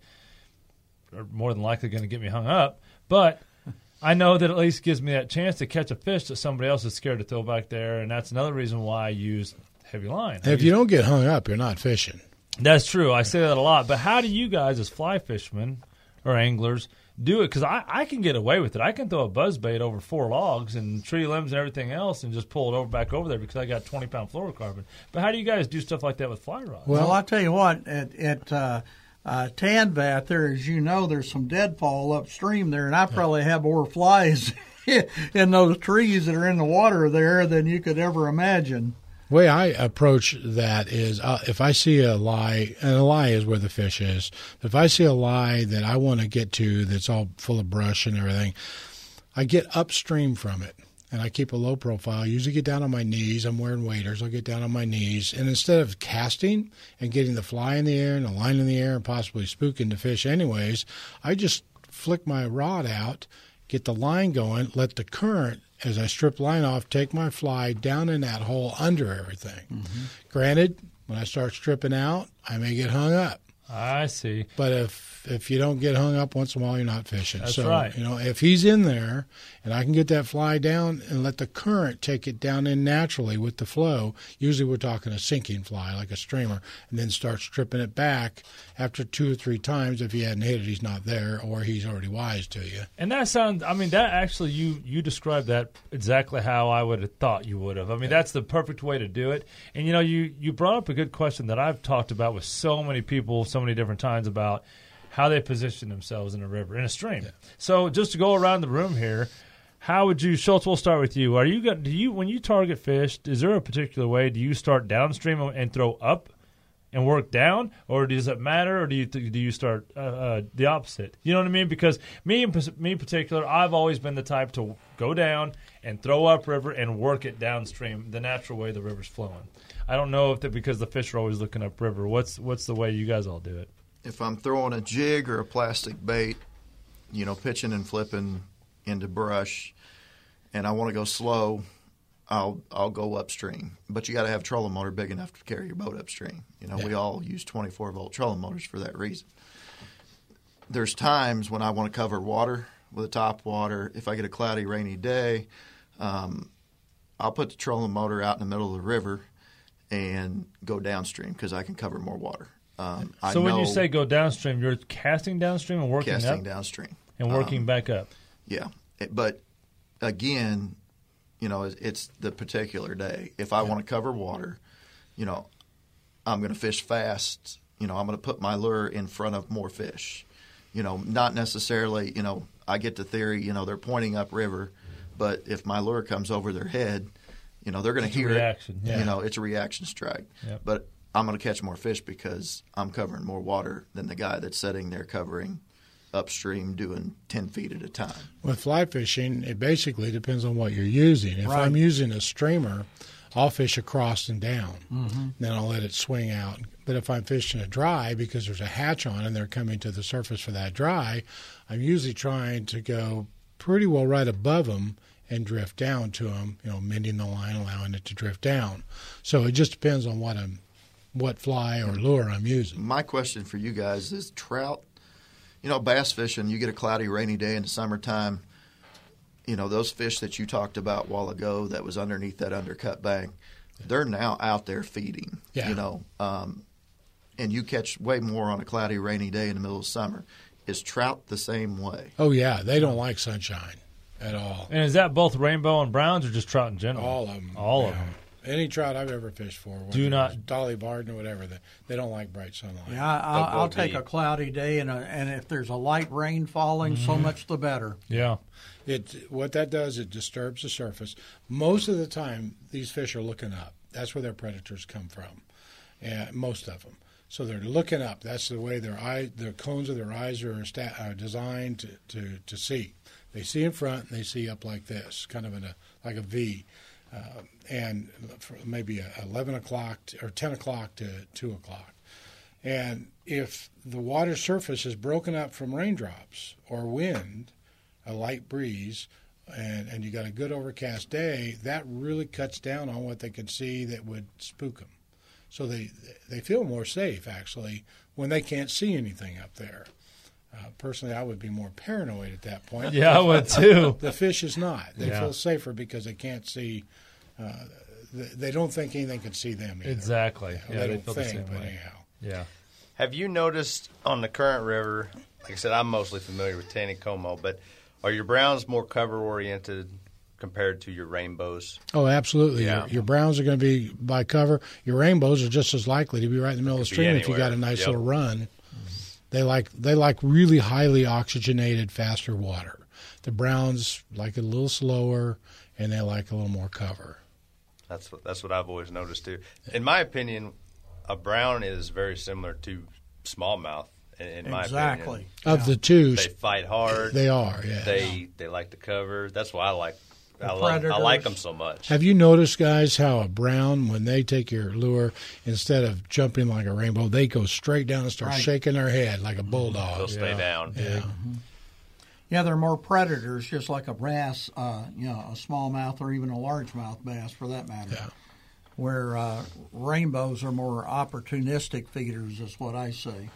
are more than likely going to get me hung up. But I know that at least gives me that chance to catch a fish that somebody else is scared to throw back there, and that's another reason why I use heavy line. If you don't get hung up, you're not fishing. That's true. I say that a lot. But how do you guys as fly fishermen or anglers do it? Because I, I can get away with it. I can throw a buzzbait over four logs and tree limbs and everything else and just pull it over back over there because I got twenty-pound fluorocarbon. But how do you guys do stuff like that with fly rods? Well, I'll tell you what, at, at uh, uh, Tanvat there, as you know, there's some deadfall upstream there, and I probably have more flies in those trees that are in the water there than you could ever imagine. The way I approach that is uh, if I see a lie, and a lie is where the fish is, if I see a lie that I want to get to that's all full of brush and everything, I get upstream from it, and I keep a low profile. I usually get down on my knees. I'm wearing waders. I'll get down on my knees, and instead of casting and getting the fly in the air and the line in the air and possibly spooking the fish anyways, I just flick my rod out, get the line going, let the current, as I strip line off, take my fly down in that hole under everything. Mm-hmm. Granted, when I start stripping out, I may get hung up. I see. But if if you don't get hung up once in a while, you're not fishing. That's so, right. You know, if he's in there and I can get that fly down and let the current take it down in naturally with the flow, usually we're talking a sinking fly like a streamer, and then start stripping it back after two or three times. If he hadn't hit it, he's not there, or he's already wise to you. And that sounds, I mean, that actually, you, you described that exactly how I would have thought you would have. I mean, that's the perfect way to do it. And, you know, you, you brought up a good question that I've talked about with so many people so many different times about how they position themselves in a river, in a stream. Yeah. So just to go around the room here, how would you, Schultz, we'll start with you. Are you do you when you target fish, is there a particular way? Do you start downstream and throw up and work down, or does it matter, or do you do you start uh, uh, the opposite? You know what I mean? Because me in me in particular, I've always been the type to go down and throw upriver and work it downstream, the natural way the river's flowing. I don't know if that because the fish are always looking upriver. What's what's the way you guys all do it? If I'm throwing a jig or a plastic bait, you know, pitching and flipping into brush, and I want to go slow, I'll I'll go upstream. But you got to have a trolling motor big enough to carry your boat upstream. You know, yeah. we all use twenty-four volt trolling motors for that reason. There's times when I want to cover water with a top water. If I get a cloudy, rainy day, um, I'll put the trolling motor out in the middle of the river and go downstream because I can cover more water. Um, so I when you say go downstream, you're casting downstream and working casting up? downstream. And working um, back up. Yeah. It, but, again, you know, it's, it's the particular day. If I yeah. want to cover water, you know, I'm going to fish fast. You know, I'm going to put my lure in front of more fish. You know, not necessarily, you know, I get the theory, you know, they're pointing upriver, but if my lure comes over their head, you know, they're going to hear reaction. it. Yeah. You know, it's a reaction strike. Yep. But I'm going to catch more fish because I'm covering more water than the guy that's sitting there covering upstream doing ten feet at a time. With fly fishing, it basically depends on what you're using. If right. I'm using a streamer, I'll fish across and down. Mm-hmm. Then I'll let it swing out. But if I'm fishing a dry, because there's a hatch on and they're coming to the surface for that dry, I'm usually trying to go pretty well right above them and drift down to them, you know, mending the line, allowing it to drift down. So it just depends on what I'm what fly or lure I'm using. My question for you guys is trout. You know, bass fishing, you get a cloudy, rainy day in the summertime, you know, those fish that you talked about a while ago that was underneath that undercut bank, they're now out there feeding, yeah. you know, um, and you catch way more on a cloudy, rainy day in the middle of summer. is trout the same way? Oh, yeah. They don't like sunshine at all. And is that both rainbow and browns or just trout in general? All of them. All yeah. of them. Any trout I've ever fished for, Do not- Dolly Varden or whatever, they, they don't like bright sunlight. Yeah, I- I'll, They'll I'll go take deep. a cloudy day, and a, and if there's a light rain falling, so much the better. Yeah. It what that does, it disturbs the surface. Most of the time, these fish are looking up. That's where their predators come from, and most of them. So they're looking up. That's the way their eye, the cones of their eyes are, sta- are designed to, to, to see. They see in front, and they see up like this, kind of in a like a V, uh, and for maybe a eleven o'clock to, or ten o'clock to two o'clock. And if the water surface is broken up from raindrops or wind, a light breeze, and, and you got a good overcast day, that really cuts down on what they can see that would spook them. So they they feel more safe, actually, when they can't see anything up there. Uh, personally, I would be more paranoid at that point. Yeah, I would too. The fish is not. They Yeah. feel safer because they can't see. Uh, they, they don't think anything can see them either. Exactly. They Yeah, they don't feel the think, same but way. anyhow. Yeah. Have you noticed on the Current River, like I said, I'm mostly familiar with Taneycomo, but are your browns more cover-oriented compared to your rainbows? Oh, absolutely. Yeah. Your, your browns are going to be by cover. Your rainbows are just as likely to be right in the middle of the Could be stream if you got a anywhere. nice Yep. little run. They like they like really highly oxygenated, faster water. The browns like it a little slower, and they like a little more cover. That's what that's what I've always noticed too. In my opinion, a brown is very similar to smallmouth. In, in my Exactly. opinion, Of the two, they fight hard. they are. Yeah. They they like to cover. That's why I like. The I, love, I predators. like them so much. Have you noticed, guys, how a brown, when they take your lure, instead of jumping like a rainbow, they go straight down and start Right. shaking their head like a bulldog. They'll stay Yeah. down. Yeah. Yeah, they're more predators, just like a bass, uh, you know, a smallmouth or even a largemouth bass, for that matter. Yeah. Where uh, rainbows are more opportunistic feeders, is what I say.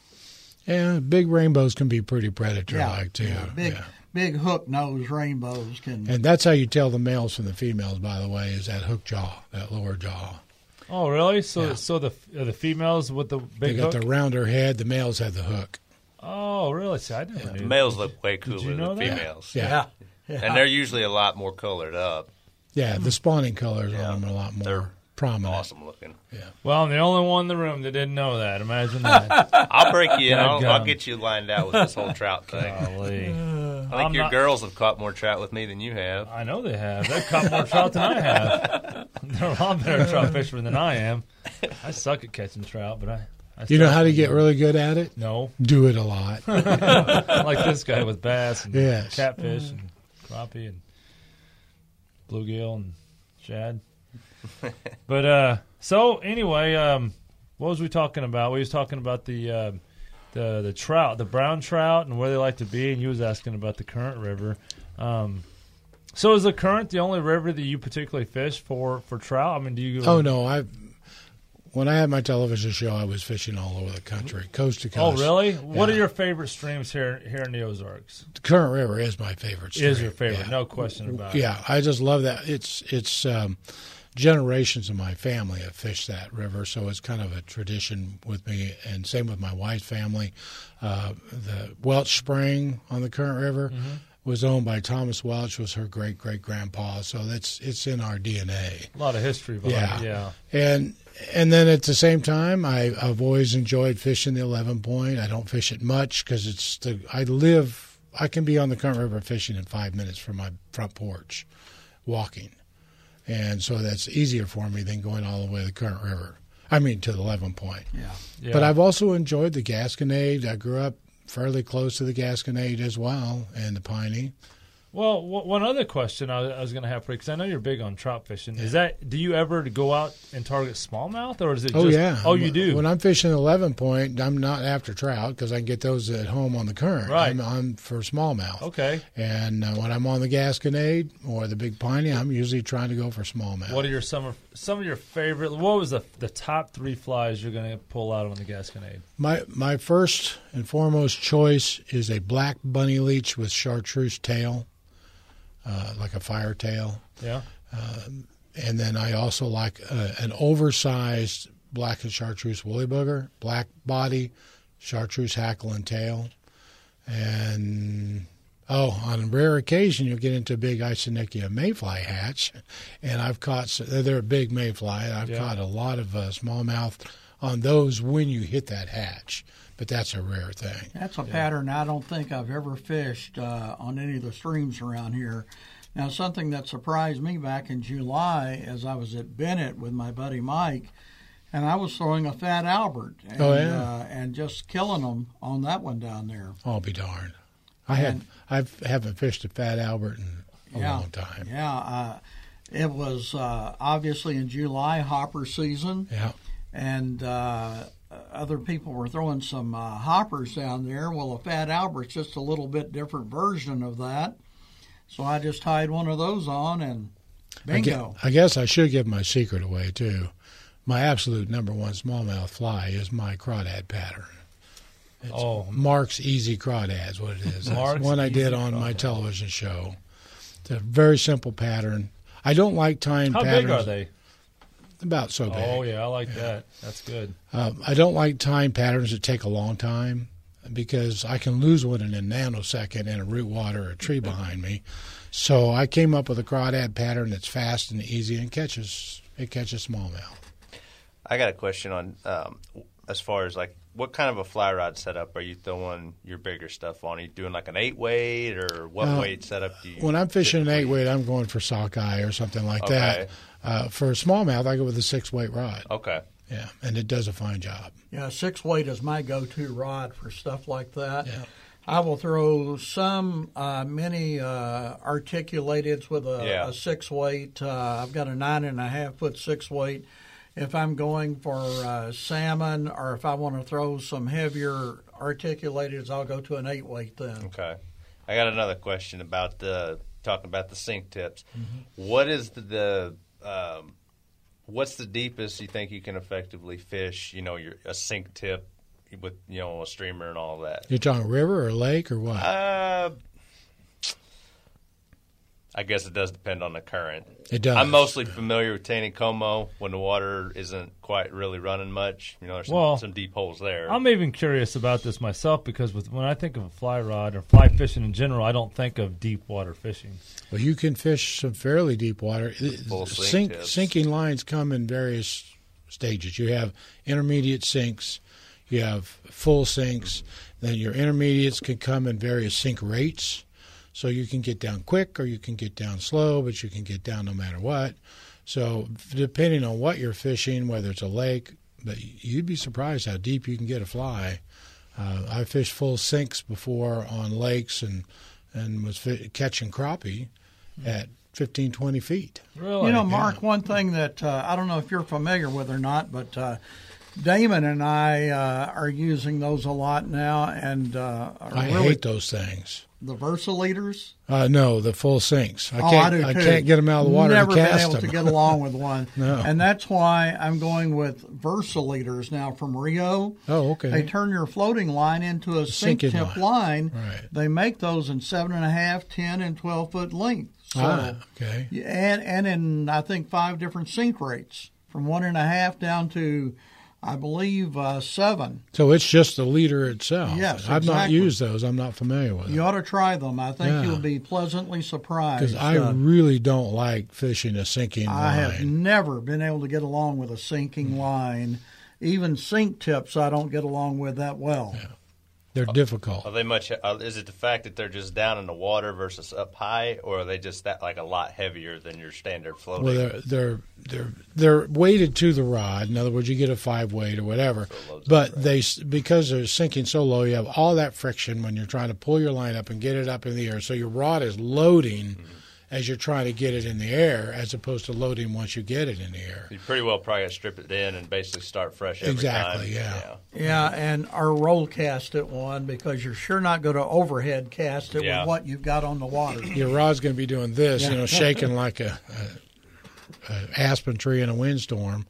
Yeah, big rainbows can be pretty predator-like, too. yeah, big, Yeah. big hook nose rainbows can. And that's how you tell the males from the females, by the way, is that hook jaw, that lower jaw. Oh, really? So, Yeah. so the are the females with the They big got hook? the rounder head. The males have the hook. Oh, really? See, I never The knew. males look way cooler you know than that? females. Yeah. yeah. And they're usually a lot more colored up. Yeah, the spawning colors Yeah. on them are a lot more They're prominent. Awesome looking. Well, I'm the only one in the room that didn't know that. Imagine that. I'll break you in. I'll, Dadgum. I'll get you lined out with this whole trout thing. Golly. I think I'm your not- girls have caught more trout with me than you have. I know they have. They've caught more trout than I have. They're a lot better trout fishermen than I am. I suck at catching trout, but I. I You know still- how to get really good at it? No, Do it a lot. like this guy with bass and Yes. catfish and crappie and bluegill and shad. But uh, so anyway, um, what was we talking about? We was talking about the uh, the the trout, the brown trout, and where they like to be. And you was asking about the Current River. Um, so is the Current the only river that you particularly fish for for trout? I mean, do you? Oh, no. I When I had my television show, I was fishing all over the country, coast to Oh, coast. really? What Yeah. are your favorite streams here here in the Ozarks? The Current River is my favorite stream. Is your favorite? Yeah. No question about it. Yeah, I just love that. It's it's um, generations of my family have fished that river, so it's kind of a tradition with me. And same with my wife's family. Uh, the Welch Spring on the Current River Mm-hmm. was owned by Thomas Welch, was her great great grandpa. So that's it's in our D N A. A lot of history behind Yeah. it. Yeah. And and then at the same time, I, I've always enjoyed fishing the eleven point. I don't fish it much because it's the I live. I can be on the Current River fishing in five minutes from my front porch, walking, and so that's easier for me than going all the way to the Current River. I mean to the eleven point. yeah. Yeah. But I've also enjoyed the Gasconade. I grew up fairly close to the Gasconade as well, and the Piney. Well, w- one other question I, I was going to have for you, because I know you're big on trout fishing. Is that, do you ever go out and target smallmouth, or is it Oh, just, yeah. oh, you do? When I'm fishing eleven point, I'm not after trout because I can get those at home on the current. Right. I'm, I'm for smallmouth. Okay. And uh, when I'm on the Gasconade or the Big Piney, I'm usually trying to go for smallmouth. What are your some of, some of your favorite, what was the the top three flies you're going to pull out on the Gasconade? My my first and foremost choice is a black bunny leech with chartreuse tail, uh, like a fire tail. Yeah? And then I also like uh, an oversized black and chartreuse woolly booger, black body, chartreuse hackle and tail. And oh, on a rare occasion, you'll get into a big Isonychia mayfly hatch, and I've caught. They're a big mayfly. I've Yeah. caught a lot of uh, smallmouth on those when you hit that hatch, but that's a rare thing. That's a pattern I don't think I've ever fished uh, on any of the streams around here. Now, something that surprised me back in July as I was at Bennett with my buddy Mike, and I was throwing a fat Albert and, Oh, yeah. uh, and just killing them on that one down there. I'll be darned. I have I've haven't fished a fat Albert in a yeah, long time. Yeah, uh, it was uh, obviously in July, hopper season, Yeah. and uh, other people were throwing some uh, hoppers down there. Well, a fat Albert's just a little bit different version of that. So I just tied one of those on and I gue- bingo. I guess I should give my secret away too. My absolute number one smallmouth fly is my crawdad pattern. It's Oh. Mark's Easy Crawdad is what it is. That's Mark's one I did Easy on my Crawdad. television show. It's a very simple pattern. I don't like tying How patterns. big are they? About so big. Oh, yeah, I like that. That's good. Um, I don't like tying patterns that take a long time because I can lose one in a nanosecond in a root water or a tree behind me. So I came up with a crawdad pattern that's fast and easy and catches it catches smallmouth. I got a question on um, as far as like what kind of a fly rod setup are you throwing your bigger stuff on? Are you doing like an eight weight or what Uh, weight setup do you? When I'm fishing an typically- eight weight, I'm going for sockeye or something like Okay. that. Uh, for smallmouth, I go with a six weight rod. Okay. Yeah, and it does a fine job. Yeah, six weight is my go-to rod for stuff like that. Yeah. I will throw some uh, mini uh, articulateds with a, Yeah. a six weight. Uh, I've got a nine and a half foot six weight. If I'm going for uh, salmon, or if I want to throw some heavier articulateds, I'll go to an eight weight then. Okay. I got another question about the talking about the sink tips. Mm-hmm. What is the, the um, what's the deepest you think you can effectively fish? You know, your a sink tip with you know a streamer and all that. You're talking river or lake or what? Uh, I guess it does depend on the current. It does. I'm mostly familiar with Taneycomo when the water isn't quite really running much. You know, there's some, Well, some deep holes there. I'm even curious about this myself because with, when I think of a fly rod or fly fishing in general, I don't think of deep water fishing. Well, you can fish some fairly deep water. Full sink Sink, tips. sinking lines come in various stages. You have intermediate sinks, you have full sinks, then your intermediates can come in various sink rates. So you can get down quick or you can get down slow, but you can get down no matter what. So depending on what you're fishing, whether it's a lake, but you'd be surprised how deep you can get a fly. Uh, I fished full sinks before on lakes and, and was fi- catching crappie at fifteen, twenty feet. Really? You know, Mark, one thing that uh, I don't know if you're familiar with or not, but uh, Damon and I uh, are using those a lot now, and uh, are I really hate those things. the Versaleaders. Uh, no, the full sinks. I Oh, can't. I do I too. can't get them out of the water Never to cast been able them. to get along with one, No. and that's why I'm going with Versaleaders now from Rio. Oh, okay. They turn your floating line into a sink sinking tip line. line. Right. They make those in seven and a half, ten, and twelve foot length. So, Ah, okay. and and in I think five different sink rates, from one and a half down to, I believe, uh, seven. So it's just the leader itself. Yes, I've not exactly. used those. I'm not familiar with them. You ought to try them. I think Yeah. you'll be pleasantly surprised. Because I Uh, really don't like fishing a sinking I line. have never been able to get along with a sinking line. Even sink tips, I don't get along with that well. They're difficult. Are they much? Uh, is it the fact that they're just down in the water versus up high, or are they just that like a lot heavier than your standard floating? Well, they're they're they're they're weighted to the rod. In other words, you get a five weight or whatever. So it loads But up, right? they because they're sinking so low, you have all that friction when you're trying to pull your line up and get it up in the air. So your rod is loading Mm-hmm. as you're trying to get it in the air, as opposed to loading once you get it in the air. You pretty well probably got to strip it in and basically start fresh every Exactly, time. yeah. Yeah, and or roll cast it one because you're sure not going to overhead cast it Yeah. with what you've got on the water. Your rod's going to be doing this, you Yeah. know, shaking like a, a, a aspen tree in a windstorm.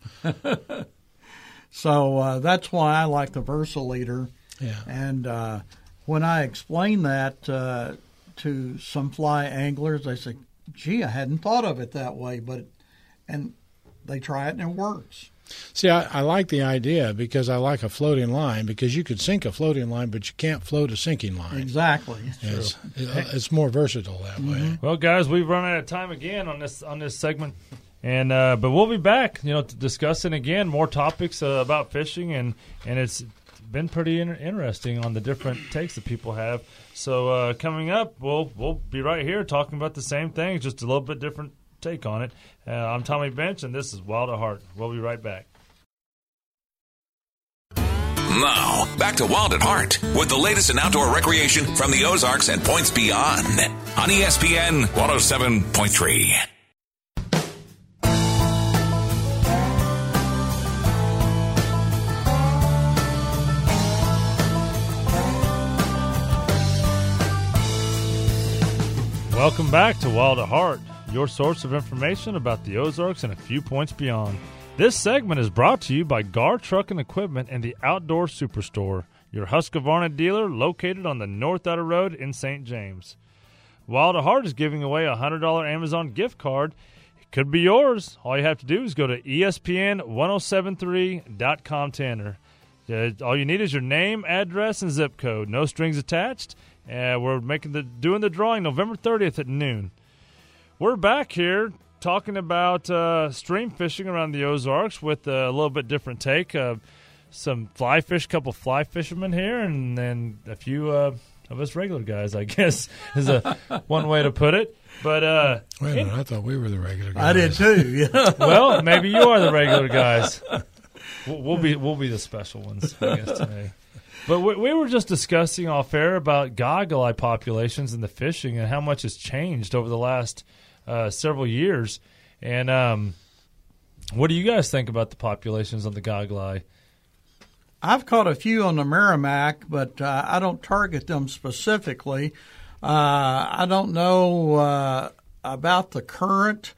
So uh, that's why I like the Versaleader. Yeah. And uh, when I explain that uh, to some fly anglers, they say, "Gee, I hadn't thought of it that way." But and they try it and it works. See, I, I like the idea because I like a floating line, because you could sink a floating line, but you can't float a sinking line. Exactly. It's, it's more versatile that mm-hmm. way. Well, guys, we've run out of time again on this on this segment, and uh, but we'll be back, you know, to discussing again more topics uh, about fishing, and, and it's been pretty inter- interesting on the different takes that people have. So uh, coming up, we'll we'll be right here talking about the same thing, just a little bit different take on it. Uh, I'm Tommy Bench, and this is Wild at Heart. We'll be right back. Now, back to Wild at Heart with the latest in outdoor recreation from the Ozarks and points beyond on E S P N one oh seven point three. Welcome back to Wild at Heart, your source of information about the Ozarks and a few points beyond. This segment is brought to you by Gar Truck and Equipment and the Outdoor Superstore, your Husqvarna dealer located on the North Outer Road in Saint James. Wild at Heart is giving away a one hundred dollars Amazon gift card. It could be yours. All you have to do is go to E S P N ten seventy-three dot com to enter. Uh, all you need is your name, address, and zip code. No strings attached. Uh, we're making the doing the drawing November thirtieth at noon. We're back here talking about uh, stream fishing around the Ozarks with a little bit different take. Uh, some fly fish, couple fly fishermen here, and then a few uh, of us regular guys, I guess, is a one way to put it. But uh, wait a minute, I thought we were the regular guys. I did too. Yeah. Well, maybe you are the regular guys. We'll, we'll be we'll be the special ones, I guess, today. But we, we were just discussing off air about goggle eye populations in the fishing and how much has changed over the last uh, several years. And um, what do you guys think about the populations on the goggle eye? I've caught a few on the Merrimack, but uh, I don't target them specifically. Uh, I don't know uh, about the current.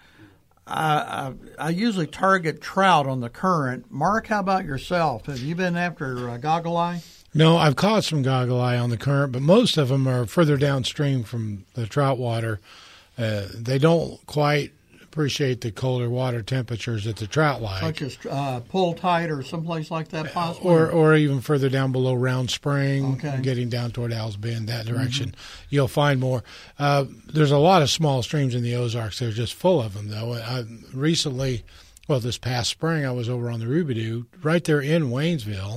I, I, I usually target trout on the current. Mark, how about yourself? Have you been after uh, goggle eye? No, I've caught some goggle eye on the current, but most of them are further downstream from the trout water. Uh, they don't quite appreciate the colder water temperatures that the trout like. Such as uh, Pull Tight or someplace like that, possibly? Or or even further down below Round Spring, okay. Getting down toward Owl's Bend, that direction. Mm-hmm. You'll find more. Uh, there's a lot of small streams in the Ozarks. They're just full of them, though. I, recently, well, this past spring, I was over on the Rubidoux, right there in Waynesville,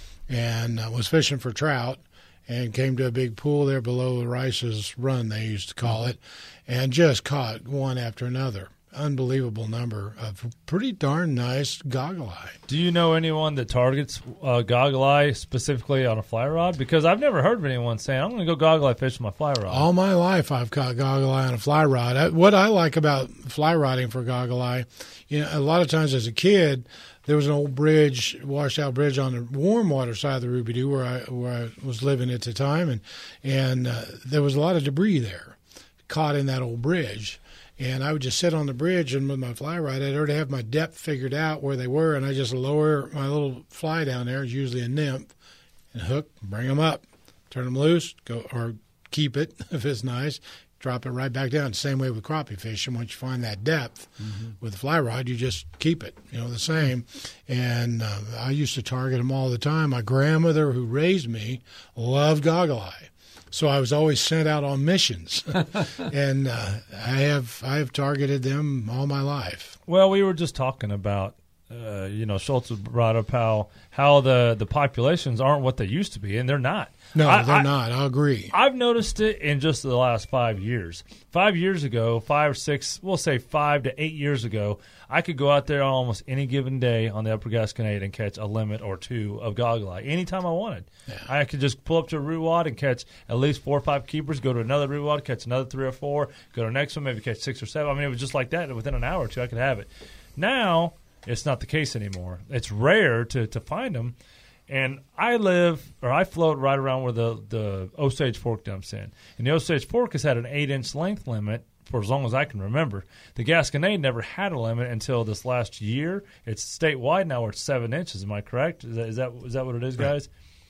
and I was fishing for trout and came to a big pool there below Rice's Run, they used to call it, and just caught one after another. Unbelievable number of pretty darn nice goggle eye. Do you know anyone that targets uh, goggle eye specifically on a fly rod? Because I've never heard of anyone saying, I'm going to go goggle eye fish with my fly rod. All my life I've caught goggle eye on a fly rod. I, what I like about fly rodding for goggle eye, you know, a lot of times as a kid, there was an old bridge, washed-out bridge on the warm water side of the Rubidoux where I where I was living at the time, and and uh, there was a lot of debris there caught in that old bridge. And I would just sit on the bridge, and with my fly rod, I'd already have my depth figured out where they were, and I just lower my little fly down there. It's usually a nymph, and hook, bring them up, turn them loose, go or keep it if it's nice, drop it right back down. Same way with crappie fishing. Once you find that depth mm-hmm. with the fly rod, you just keep it, you know, the same. And uh, I used to target them all the time. My grandmother, who raised me, loved goggle eye. So I was always sent out on missions, and uh, I have I have targeted them all my life. Well, we were just talking about, uh, you know, Schultz brought up how how the, the populations aren't what they used to be, and they're not. No, I, they're I, not. I'll agree. I've noticed it in just the last five years. Five years ago, five or six, we'll say five to eight years ago, I could go out there on almost any given day on the Upper Gasconade and catch a limit or two of goggle eye anytime I wanted. Yeah. I could just pull up to a root wad and catch at least four or five keepers, go to another root wad, catch another three or four, go to the next one, maybe catch six or seven. I mean, it was just like that. Within an hour or two, I could have it. Now, it's not the case anymore. It's rare to, to find them. And I live, or I float right around where the, the Osage Fork dumps in. And the Osage Fork has had an eight-inch length limit for as long as I can remember. The Gasconade never had a limit until this last year. It's statewide now where it's seven inches. Am I correct? Is that is that, is that what it is, guys?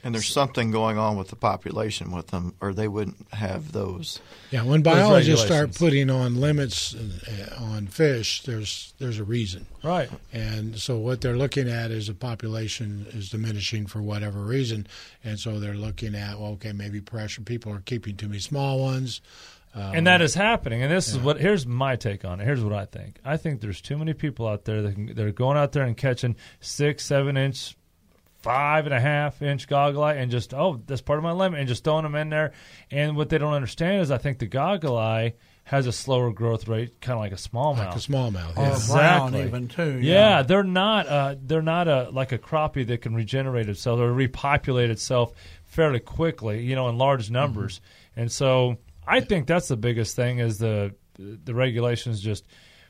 And there's something going on with the population with them, or they wouldn't have those. Yeah, when biologists start regulations. putting on limits uh, on fish, there's there's a reason. Right. And so what they're looking at is the population is diminishing for whatever reason, and so they're looking at, well, okay, maybe pressure. People are keeping too many small ones. Um, And that is happening. And this yeah. is what. Here's my take on it. Here's what I think. I think there's too many people out there that can, that are going out there and catching six, seven inch, five and a half inch goggle eye and just oh, that's part of my limit, and just throwing them in there. And what they don't understand is I think the goggle eye has a slower growth rate, kind of like a smallmouth. like a smallmouth. Or Yeah. Exactly. brown even too. Yeah, they're not. Uh, they're not a like a crappie that can regenerate itself or repopulate itself fairly quickly. You know, in large numbers. Mm-hmm. And so I think that's the biggest thing is the the regulations. Just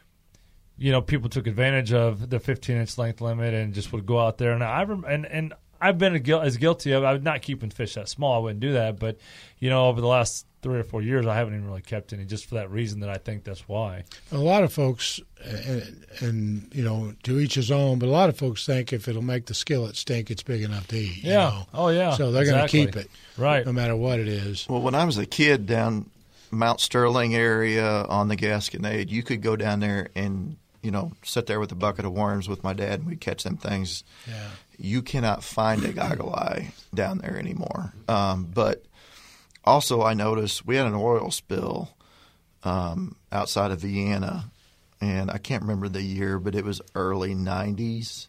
you know, people took advantage of the fifteen inch length limit and just would go out there. And I rem- and and I've been as guilty of. I'm not keeping fish that small. I wouldn't do that. But you know, over the last three or four years, I haven't even really kept any, just for that reason that I think that's why. A lot of folks, and, and you know, to each his own, but a lot of folks think if it'll make the skillet stink, it's big enough to eat. you Yeah. know? Oh, yeah. So they're Exactly. going to keep it, Right. no matter what it is. Well, when I was a kid down Mount Sterling area on the Gasconade, you could go down there and, you know, sit there with a bucket of worms with my dad and we'd catch them things. Yeah. You cannot find a goggle eye down there anymore. Um, but also I noticed we had an oil spill um, outside of Vienna, and I can't remember the year, but it was early nineties.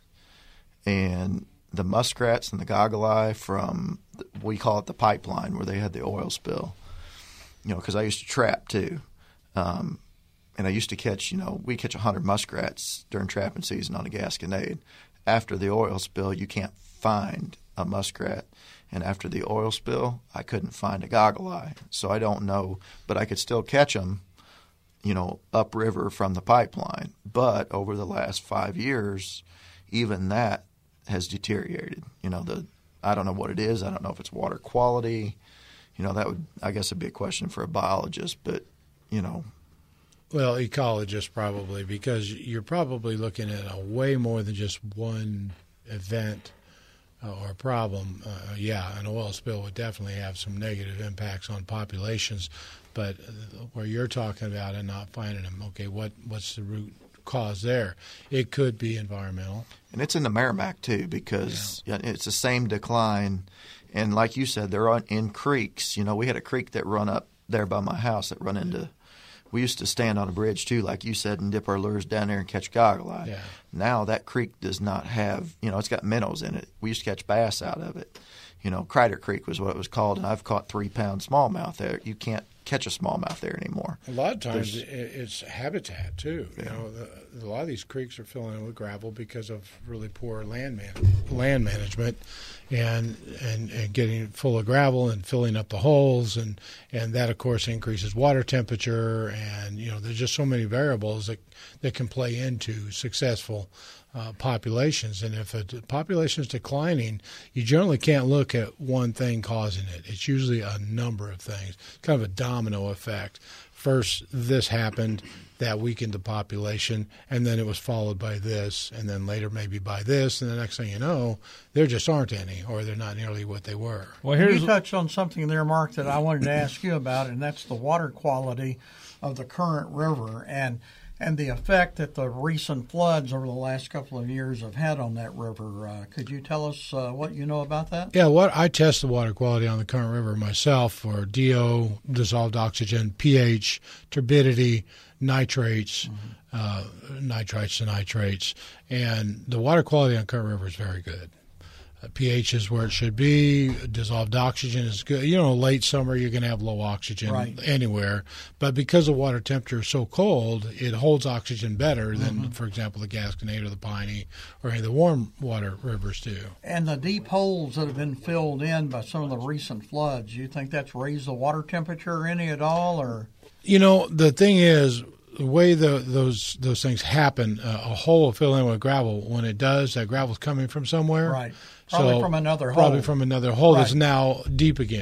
And the muskrats and the goggle eye from, we call it the pipeline where they had the oil spill, you know, because I used to trap too. Um, and I used to catch, you know, we catch one hundred muskrats during trapping season on the Gasconade. After the oil spill, you can't find a muskrat. And after the oil spill, I couldn't find a goggle eye. So I don't know, but I could still catch them, you know, upriver from the pipeline. But over the last five years, even that has deteriorated. You know, the I don't know what it is. I don't know if it's water quality. You know, that would, I guess, would be a question for a biologist. But, you know. Well, ecologist probably, because you're probably looking at a way more than just one event uh, or problem. Uh, yeah, an oil spill would definitely have some negative impacts on populations, but where you're talking about and not finding them, okay, what what's the root cause there? It could be environmental. And it's in the Merrimack, too, because yeah. it's the same decline. And like you said, they're on, in creeks. You know, we had a creek that run up there by my house that run into – we used to stand on a bridge, too, like you said, and dip our lures down there and catch goggle eye. Yeah. Now that creek does not have – you know, it's got minnows in it. We used to catch bass out of it. You know, Crider Creek was what it was called, and I've caught three-pound smallmouth there. You can't catch a smallmouth there anymore. A lot of times There's, it's habitat too. Yeah. You know, the, a lot of these creeks are filling in with gravel because of really poor land man, land management, and, and and getting full of gravel and filling up the holes, and, and that of course increases water temperature, and you know there's just so many variables that that can play into successful Uh, populations. And if a population is declining, you generally can't look at one thing causing it. It's usually a number of things, kind of a domino effect. First, this happened, that weakened the population, and then it was followed by this, and then later maybe by this, and the next thing you know, there just aren't any, or they're not nearly what they were. Well, here's You touched on something there, Mark, that I wanted to ask you about, and that's the water quality of the current river and and the effect that the recent floods over the last couple of years have had on that river. Uh, could you tell us uh, what you know about that? Yeah, what I test the water quality on the Current River myself for D O, dissolved oxygen, pH, turbidity, nitrates, mm-hmm. uh, nitrites to nitrates, and the water quality on Current River is very good. Uh, pH is where it should be. Dissolved oxygen is good. You know, late summer you're going to have low oxygen right. anywhere, but because the water temperature is so cold, it holds oxygen better than, mm-hmm. for example, the Gasconade or the Piney or any of the warm water rivers do. And the deep holes that have been filled in by some of the recent floods, you think that's raised the water temperature any at all, or? You know, the thing is, the way the, those those things happen, uh, a hole will fill in with gravel. When it does, that gravel's coming from somewhere. Right. Probably so from another hole. Probably from another hole right. that's now deep again.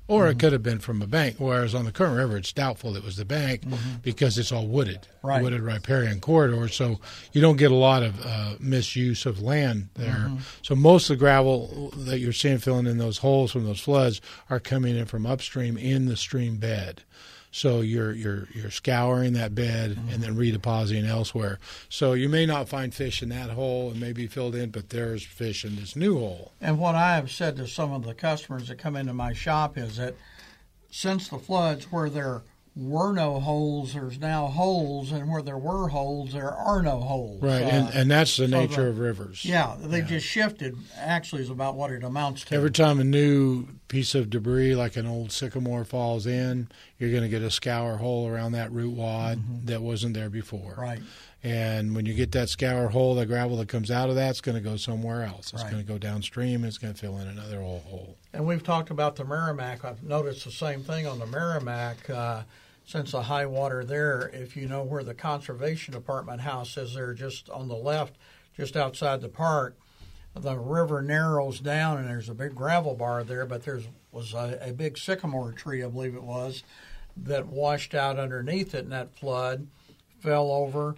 Or Mm-hmm. it could have been from a bank, whereas on the Kern River, it's doubtful it was the bank Mm-hmm. because it's all wooded, Right. wooded riparian corridor. So you don't get a lot of uh, misuse of land there. Mm-hmm. So most of the gravel that you're seeing filling in those holes from those floods are coming in from upstream in the stream bed. So you're you're you're scouring that bed Mm-hmm. and then redepositing elsewhere. So you may not find fish in that hole and may be filled in, but there's fish in this new hole. And what I have said to some of the customers that come into my shop is that since the floods, where there were no holes, there's now holes, and where there were holes, there are no holes. Right, Uh, and, and that's the so nature the- of rivers. Yeah, they just shifted, actually, is about what it amounts to. Every time a new piece of debris, like an old sycamore, falls in, you're going to get a scour hole around that root wad that wasn't there before. Right. And when you get that scour hole, the gravel that comes out of that's going to go somewhere else. It's Right. going to go downstream. It's going to fill in another old hole. And we've talked about the Merrimack. I've noticed the same thing on the Merrimack. Uh, since the high water there, if you know where the Conservation Department house is there just on the left, just outside the park, the river narrows down and there's a big gravel bar there, but there was a, a big sycamore tree, I believe it was, that washed out underneath it in that flood, fell over,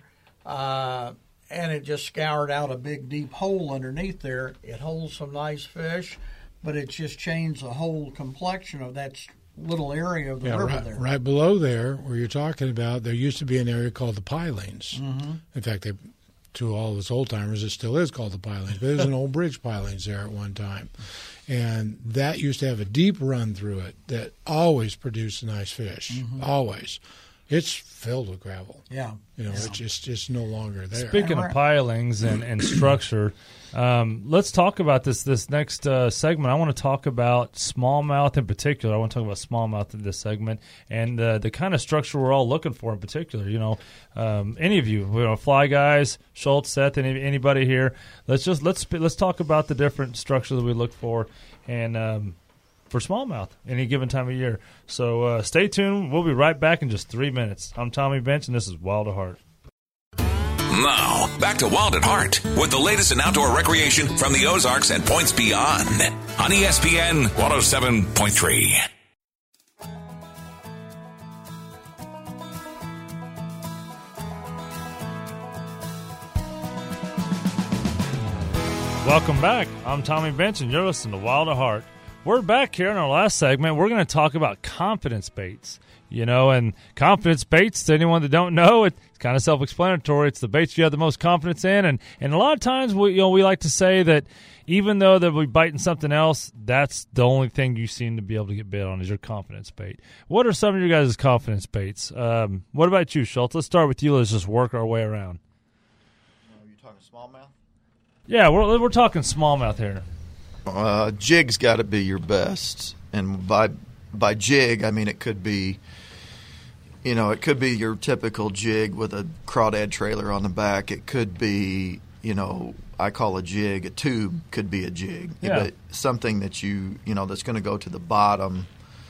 uh, and it just scoured out a big deep hole underneath there. It holds some nice fish, but it's just changed the whole complexion of that little area of the Yeah, river right, there. right below there, where you're talking about, there used to be an area called the Pilings. Mm-hmm. In fact, they, to all of us old timers, it still is called the Pilings. But there's an old bridge Pilings there at one time, and that used to have a deep run through it that always produced nice fish. Mm-hmm. Always, it's filled with gravel. Yeah, You know, yeah. it's just it's no longer there. Speaking And of we're- pilings and, and structure, um, let's talk about this this next uh, segment. I want to talk about smallmouth in particular. I want to talk about smallmouth in this segment and uh, the kind of structure we're all looking for in particular. You know, um, any of you, you know, fly guys, Schultz, Seth, any, anybody here. Let's just let's let's talk about the different structure that we look for and um, for smallmouth any given time of year. So uh, stay tuned. We'll be right back in just three minutes. I'm Tommy Bench, and this is Wild at Heart. Now, back to Wild at Heart with the latest in outdoor recreation from the Ozarks and points beyond on E S P N one oh seven point three. Welcome back. I'm Tommy Bench, and you're listening to Wild at Heart. We're back here in our last segment. We're going to talk about confidence baits. You know, and confidence baits, to anyone that don't know, it's kind of self-explanatory. It's the baits you have the most confidence in. And, and a lot of times, we, you know, we like to say that even though they'll be biting something else, that's the only thing you seem to be able to get bit on is your confidence bait. What are some of your guys' confidence baits? Um, what about you, Schultz? Let's start with you. Let's just work our way around. Are you talking smallmouth? Yeah, we're, we're talking smallmouth here. Uh, jig's got to be your best, and by by jig I mean it could be, you know, it could be your typical jig with a crawdad trailer on the back. It could be, you know, I call a jig a tube. Could be a jig, Yeah. but something that you you know that's going to go to the bottom.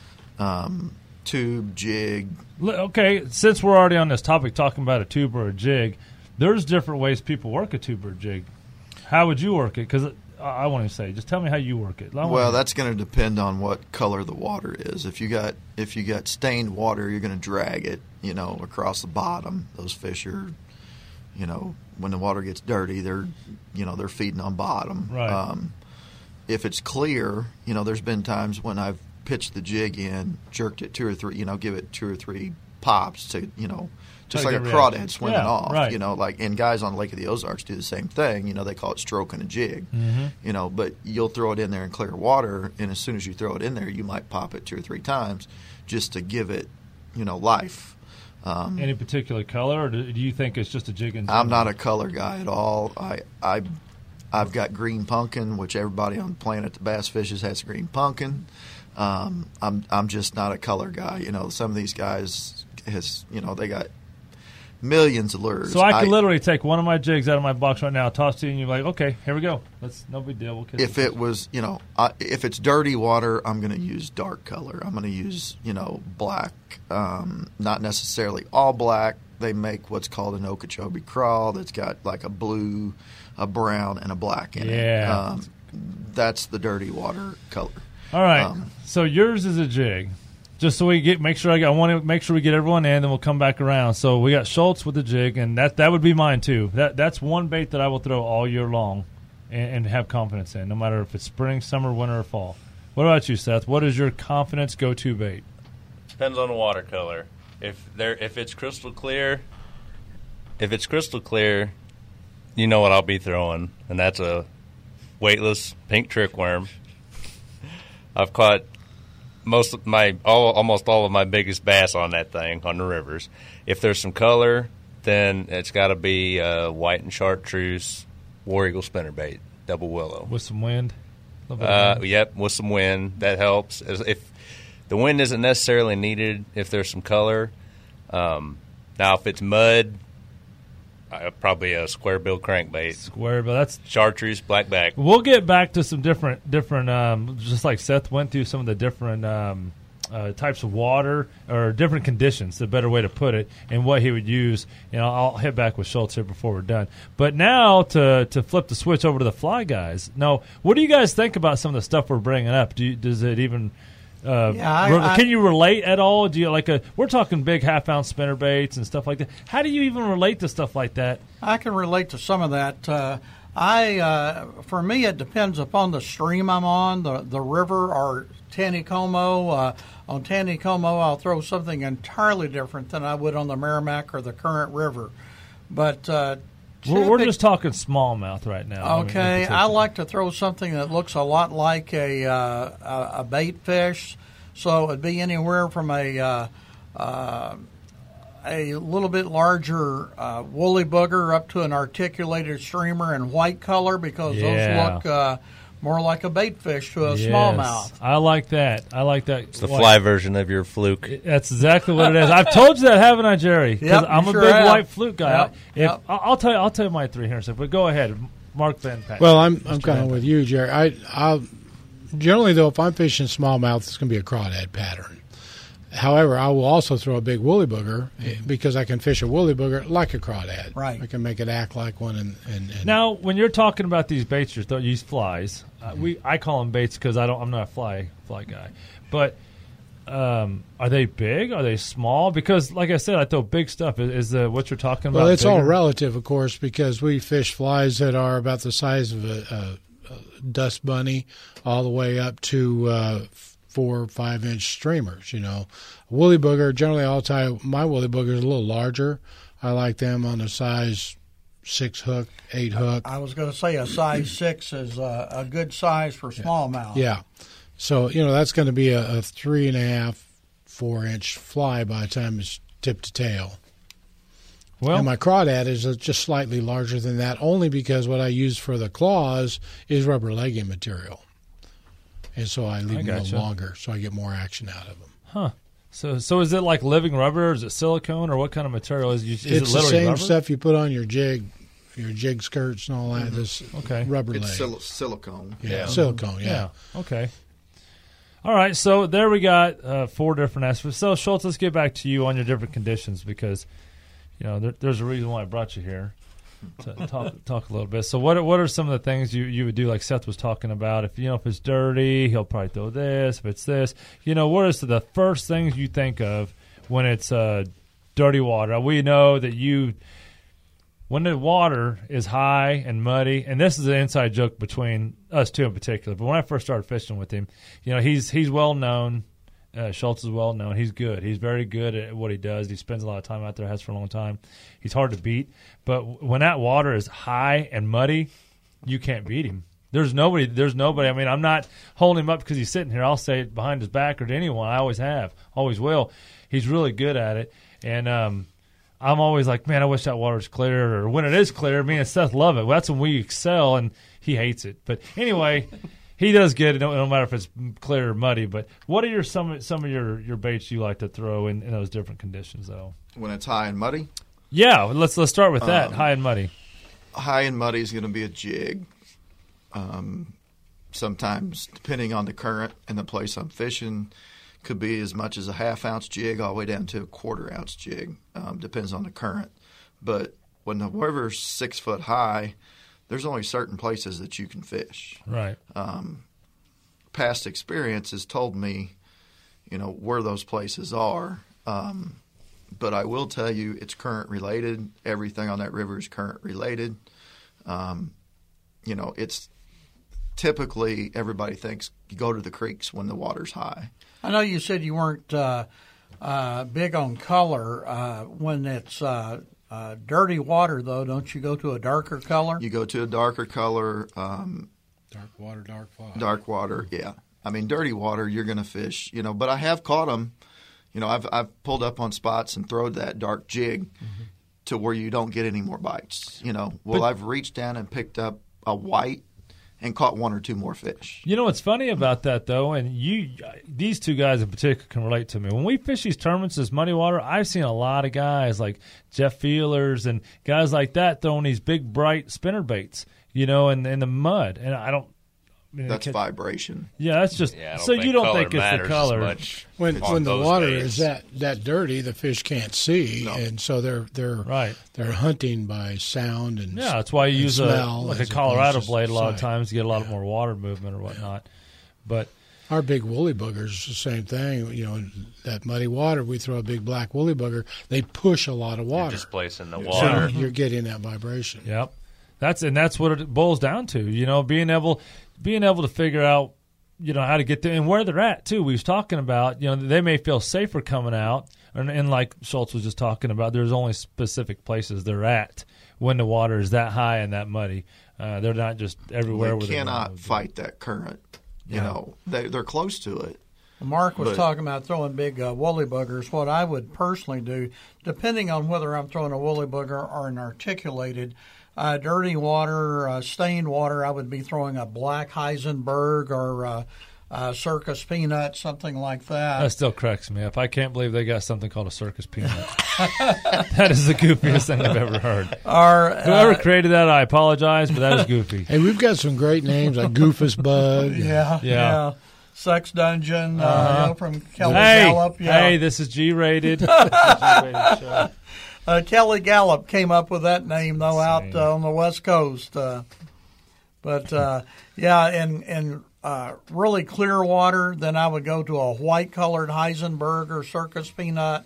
Um, tube, jig. L- Okay, since we're already on this topic, talking about a tube or a jig, there's different ways people work a tube or a jig. How would you work it? Because I want to say, just tell me how you work it. I wanna- Well, that's going to depend on what color the water is. If you got if you got stained water, you're going to drag it, you know, across the bottom. Those fish are, you know, when the water gets dirty, they're, you know, they're feeding on bottom. Right. Um, if it's clear, you know, there's been times when I've pitched the jig in, jerked it two or three, you know, give it two or three pops to, you know, just Try like to a get crawdad reaction. swimming Yeah, off, right. you know, like, and guys on Lake of the Ozarks do the same thing. You know, they call it stroking a jig, Mm-hmm. you know, but you'll throw it in there in clear water, and as soon as you throw it in there, you might pop it two or three times just to give it, you know, life. Um, Any particular color, or do do you think it's just a jig? In I'm not a color guy at all. I, I, I've got green pumpkin, which everybody on the planet that bass fishes has green pumpkin. Um, I'm I'm just not a color guy. You know, some of these guys has, you know, they got millions of lures. So I could literally take one of my jigs out of my box right now, toss it to you, and you're like, okay, here we go. That's no big deal. We'll catch if the it fish. was, you know, I, if it's dirty water, I'm going to use dark color. I'm going to use, you know, black. Um, not necessarily all black. They make what's called an Okeechobee crawl that's got like a blue, a brown, and a black in Yeah. it. Um, that's the dirty water color. All right. Um, so yours is a jig. Just so we get, make sure I, got, I want to make sure we get everyone in, then we'll come back around. So we got Schultz with the jig, and that that would be mine too. That that's one bait that I will throw all year long, and, and have confidence in, no matter if it's spring, summer, winter, or fall. What about you, Seth? What is your confidence go-to bait? Depends on the watercolor. If there, if it's crystal clear, if it's crystal clear, you know what I'll be throwing, and that's a weightless pink trickworm. I've caught most of my all, almost all of my biggest bass on that thing on the rivers. If there's some color, then it's got to be uh, white and chartreuse War Eagle spinnerbait, double willow With some wind? A little bit Uh, of wind? yep, with some wind that helps. As if the wind isn't necessarily needed, if there's some color. Um, now, if it's mud, uh, probably a square bill crankbait, Square, but that's. chartreuse, blackback. We'll get back to some different, different. Um, just like Seth went through some of the different um, uh, types of water or different conditions. The better way to put it, and what he would use. You know, I'll hit back with Schultz here before we're done. But now to to flip the switch over to the fly guys. Now, what do you guys think about some of the stuff we're bringing up? Do you, does it even? Uh, Yeah, I- re- I- can you relate at all? Do you like a? We're talking big half ounce spinner baits and stuff like that. How do you even relate to stuff like that? I can relate to some of that. Uh, I, uh, for me, it depends upon the stream I'm on, the the river or Taneycomo. Uh, on Taneycomo, I'll throw something entirely different than I would on the Merrimack or the Current River. But uh, We're, we're typic- just talking smallmouth right now. Okay, I like to throw something that looks a lot like a uh, a, a bait fish, so it'd be anywhere from a uh, uh, a little bit larger uh, woolly booger up to an articulated streamer in white color, because Yeah. those look uh, more like a bait fish to a Yes. smallmouth. I like that. I like that. It's the fly version of your fluke. That's exactly what it is. I've told you that, haven't I, Jerry? 'Cause Yep, I'm you a sure big have. white fluke guy. Yep, If yep. I'll I'll tell you, I'll tell you my three here in a second. But go ahead, Mark Van Patten. Well, I'm I'm Mister kind of Van with you, Jerry. I I'll generally though, if I'm fishing smallmouth, it's going to be a crawdad pattern. However, I will also throw a big woolly booger eh, because I can fish a woolly booger like a crawdad. Right. I can make it act like one. And, and, and Now, when you're talking about these baits, you use flies. Uh, we I call them baits because I don't. I'm not a fly fly guy. But um, are they big? Are they small? Because, like I said, I throw big stuff. Is, is the what you're talking about? well, it's all bigger? relative, of course, because we fish flies that are about the size of a, a, a dust bunny, all the way up to uh, four or five inch streamers. You know, woolly booger. Generally, I'll tie my woolly boogers a little larger. I like them on a size six hook, eight hook. I was going to say a size six is a, a good size for smallmouth. Yeah. So, you know, that's going to be a, a three and a half, four inch fly by the time it's tip to tail. Well, And my crawdad is uh, just slightly larger than that, only because what I use for the claws is rubber legging material. And so I leave I them a gotcha. little longer so I get more action out of them. huh? So, so is it like living rubber? Or is it silicone, or what kind of material is? Is it's it the literally same rubber? stuff you put on your jig, your jig skirts and all that. This Okay. rubber It's leg. sil- silicone. yeah, silicone, yeah. Yeah. Okay. All right. So there we got uh, four different aspects. So Schultz, let's get back to you on your different conditions, because you know there, there's a reason why I brought you here to talk talk a little bit. So what what are some of the things you, you would do, like Seth was talking about? If you know if it's dirty, he'll probably throw this. If it's this, you know, what is the first things you think of when it's uh, dirty water? We know that you. When the water is high and muddy, and this is an inside joke between us two in particular, but when I first started fishing with him, you know, he's he's well known. Uh, Schultz is well known. He's good. He's very good at what he does. He spends a lot of time out there, has for a long time. He's hard to beat. But when that water is high and muddy, you can't beat him. There's nobody. There's nobody. I mean, I'm not holding him up because he's sitting here. I'll say it behind his back or to anyone. I always have, always will. He's really good at it, and um, I'm always like, man, I wish that water was clear. Or when it is clear, me and Seth love it. Well, that's when we excel, and he hates it. But anyway, he does get it, no, no matter if it's clear or muddy. But what are your some some of your, your baits you like to throw in, in those different conditions, though? When it's high and muddy, Yeah, let's let's start with that. Um, High and muddy. high and muddy is going to be a jig. Um, sometimes, depending on the current and the place I'm fishing, could be as much as a half ounce jig all the way down to a quarter ounce jig. Um, depends on the current. But when the river's six foot high, there's only certain places that you can fish. Right. Uh, past experience has told me, you know, where those places are. Um, but I will tell you, it's current related. Everything on that river is current related. Um, you know, it's typically everybody thinks you go to the creeks when the water's high. I know you said you weren't uh, uh, big on color. Uh, when it's uh, uh, dirty water, though, don't you go to a darker color? You go to a darker color. Um, Dark water, dark fly. Dark water, yeah. I mean, dirty water, you're going to fish, you know. But I have caught them. You know, I've I've pulled up on spots and thrown that dark jig mm-hmm. to where you don't get any more bites. You know, well, but, I've reached down and picked up a white and caught one or two more fish. You know what's funny about that, though, and you, these two guys in particular can relate to me. When we fish these tournaments, this muddy water, I've seen a lot of guys like Jeff Feelers and guys like that throwing these big, bright spinner baits, you know, in, in the mud. And I don't. I mean, that's can, vibration. Yeah, that's just yeah, so you don't think it's the color. Much when when the water baits. is that, that dirty, the fish can't see, no. and so they're they're right. They're hunting by sound and yeah. That's why you use a like a Colorado blade a lot sight. of times to get a lot yeah. more water movement or whatnot. Yeah. But our big woolly boogers, the same thing. You know, in that muddy water, we throw a big black woolly booger. They push a lot of water, you're displacing the water. So you're getting that vibration. Yep. That's and that's what it boils down to. You know, being able. Being able to figure out, you know, how to get there and where they're at, too. We was talking about, you know, they may feel safer coming out. And, and like Schultz was just talking about, there's only specific places they're at when the water is that high and that muddy. Uh, they're not just everywhere. They cannot fight that current. You yeah. know, they, they're close to it. Mark was but, talking about throwing big uh, woolly boogers. What I would personally do, depending on whether I'm throwing a woolly booger or an articulated, Uh, dirty water, uh, stained water, I would be throwing a black Heisenberg or uh, uh, circus peanut, something like that. That still cracks me up. I can't believe they got something called a circus peanut. That is the goofiest thing I've ever heard. Our, uh, Whoever created that, I apologize, but that is goofy. Hey, we've got some great names like Goofus Bug. Yeah, yeah. yeah. Sex Dungeon uh, uh-huh. you know, from Kelly hey, Gallup. Yeah. Hey, this is G-rated. G-rated show. Uh, Kelly Gallup came up with that name, though, out uh, on the West Coast. Uh, but, uh, yeah, in, in uh, really clear water, then I would go to a white-colored Heisenberg or circus peanut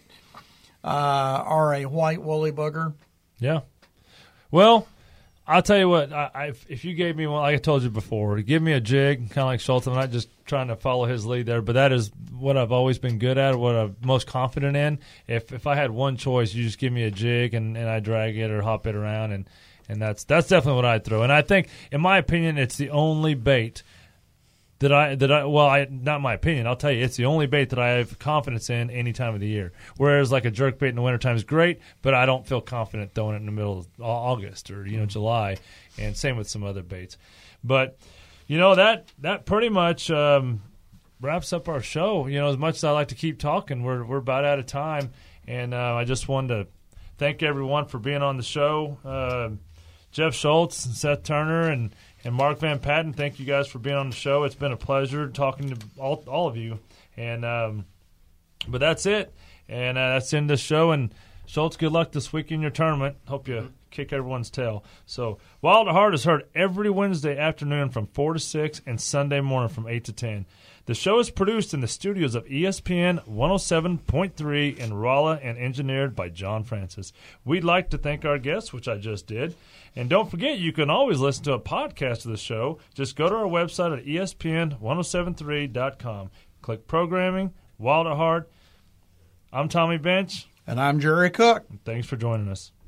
uh, or a white woolly booger. Yeah. Well, I'll tell you what. I, I, if you gave me one, like I told you before, give me a jig, kind of like Schultz. I'm not just trying to follow his lead there, but that is what I've always been good at, what I'm most confident in. If if I had one choice, you just give me a jig and, and I drag it or hop it around, and, and that's that's definitely what I'd throw. And I think, in my opinion, it's the only bait that I that I well, I not my opinion. I'll tell you, it's the only bait that I have confidence in any time of the year. Whereas like a jerk bait in the wintertime is great, but I don't feel confident throwing it in the middle of August or you know July. And same with some other baits. But you know that that pretty much um, wraps up our show. You know, as much as I like to keep talking, we're we're about out of time, and uh, I just wanted to thank everyone for being on the show. Uh, Jeff Schultz, and Seth Turner, and And Mark Van Patten, thank you guys for being on the show. It's been a pleasure talking to all, all of you. And um, but that's it. And uh, that's the end of the show. And Schultz, good luck this week in your tournament. Hope you kick everyone's tail. So Wild at Heart is heard every Wednesday afternoon from four to six and Sunday morning from eight to ten. The show is produced in the studios of E S P N one oh seven point three in Rolla and engineered by John Francis. We'd like to thank our guests, which I just did. And don't forget, you can always listen to a podcast of the show. Just go to our website at E S P N ten seventy-three dot com. Click Programming, Wild at Heart. I'm Tommy Bench. And I'm Jerry Cook. Thanks for joining us.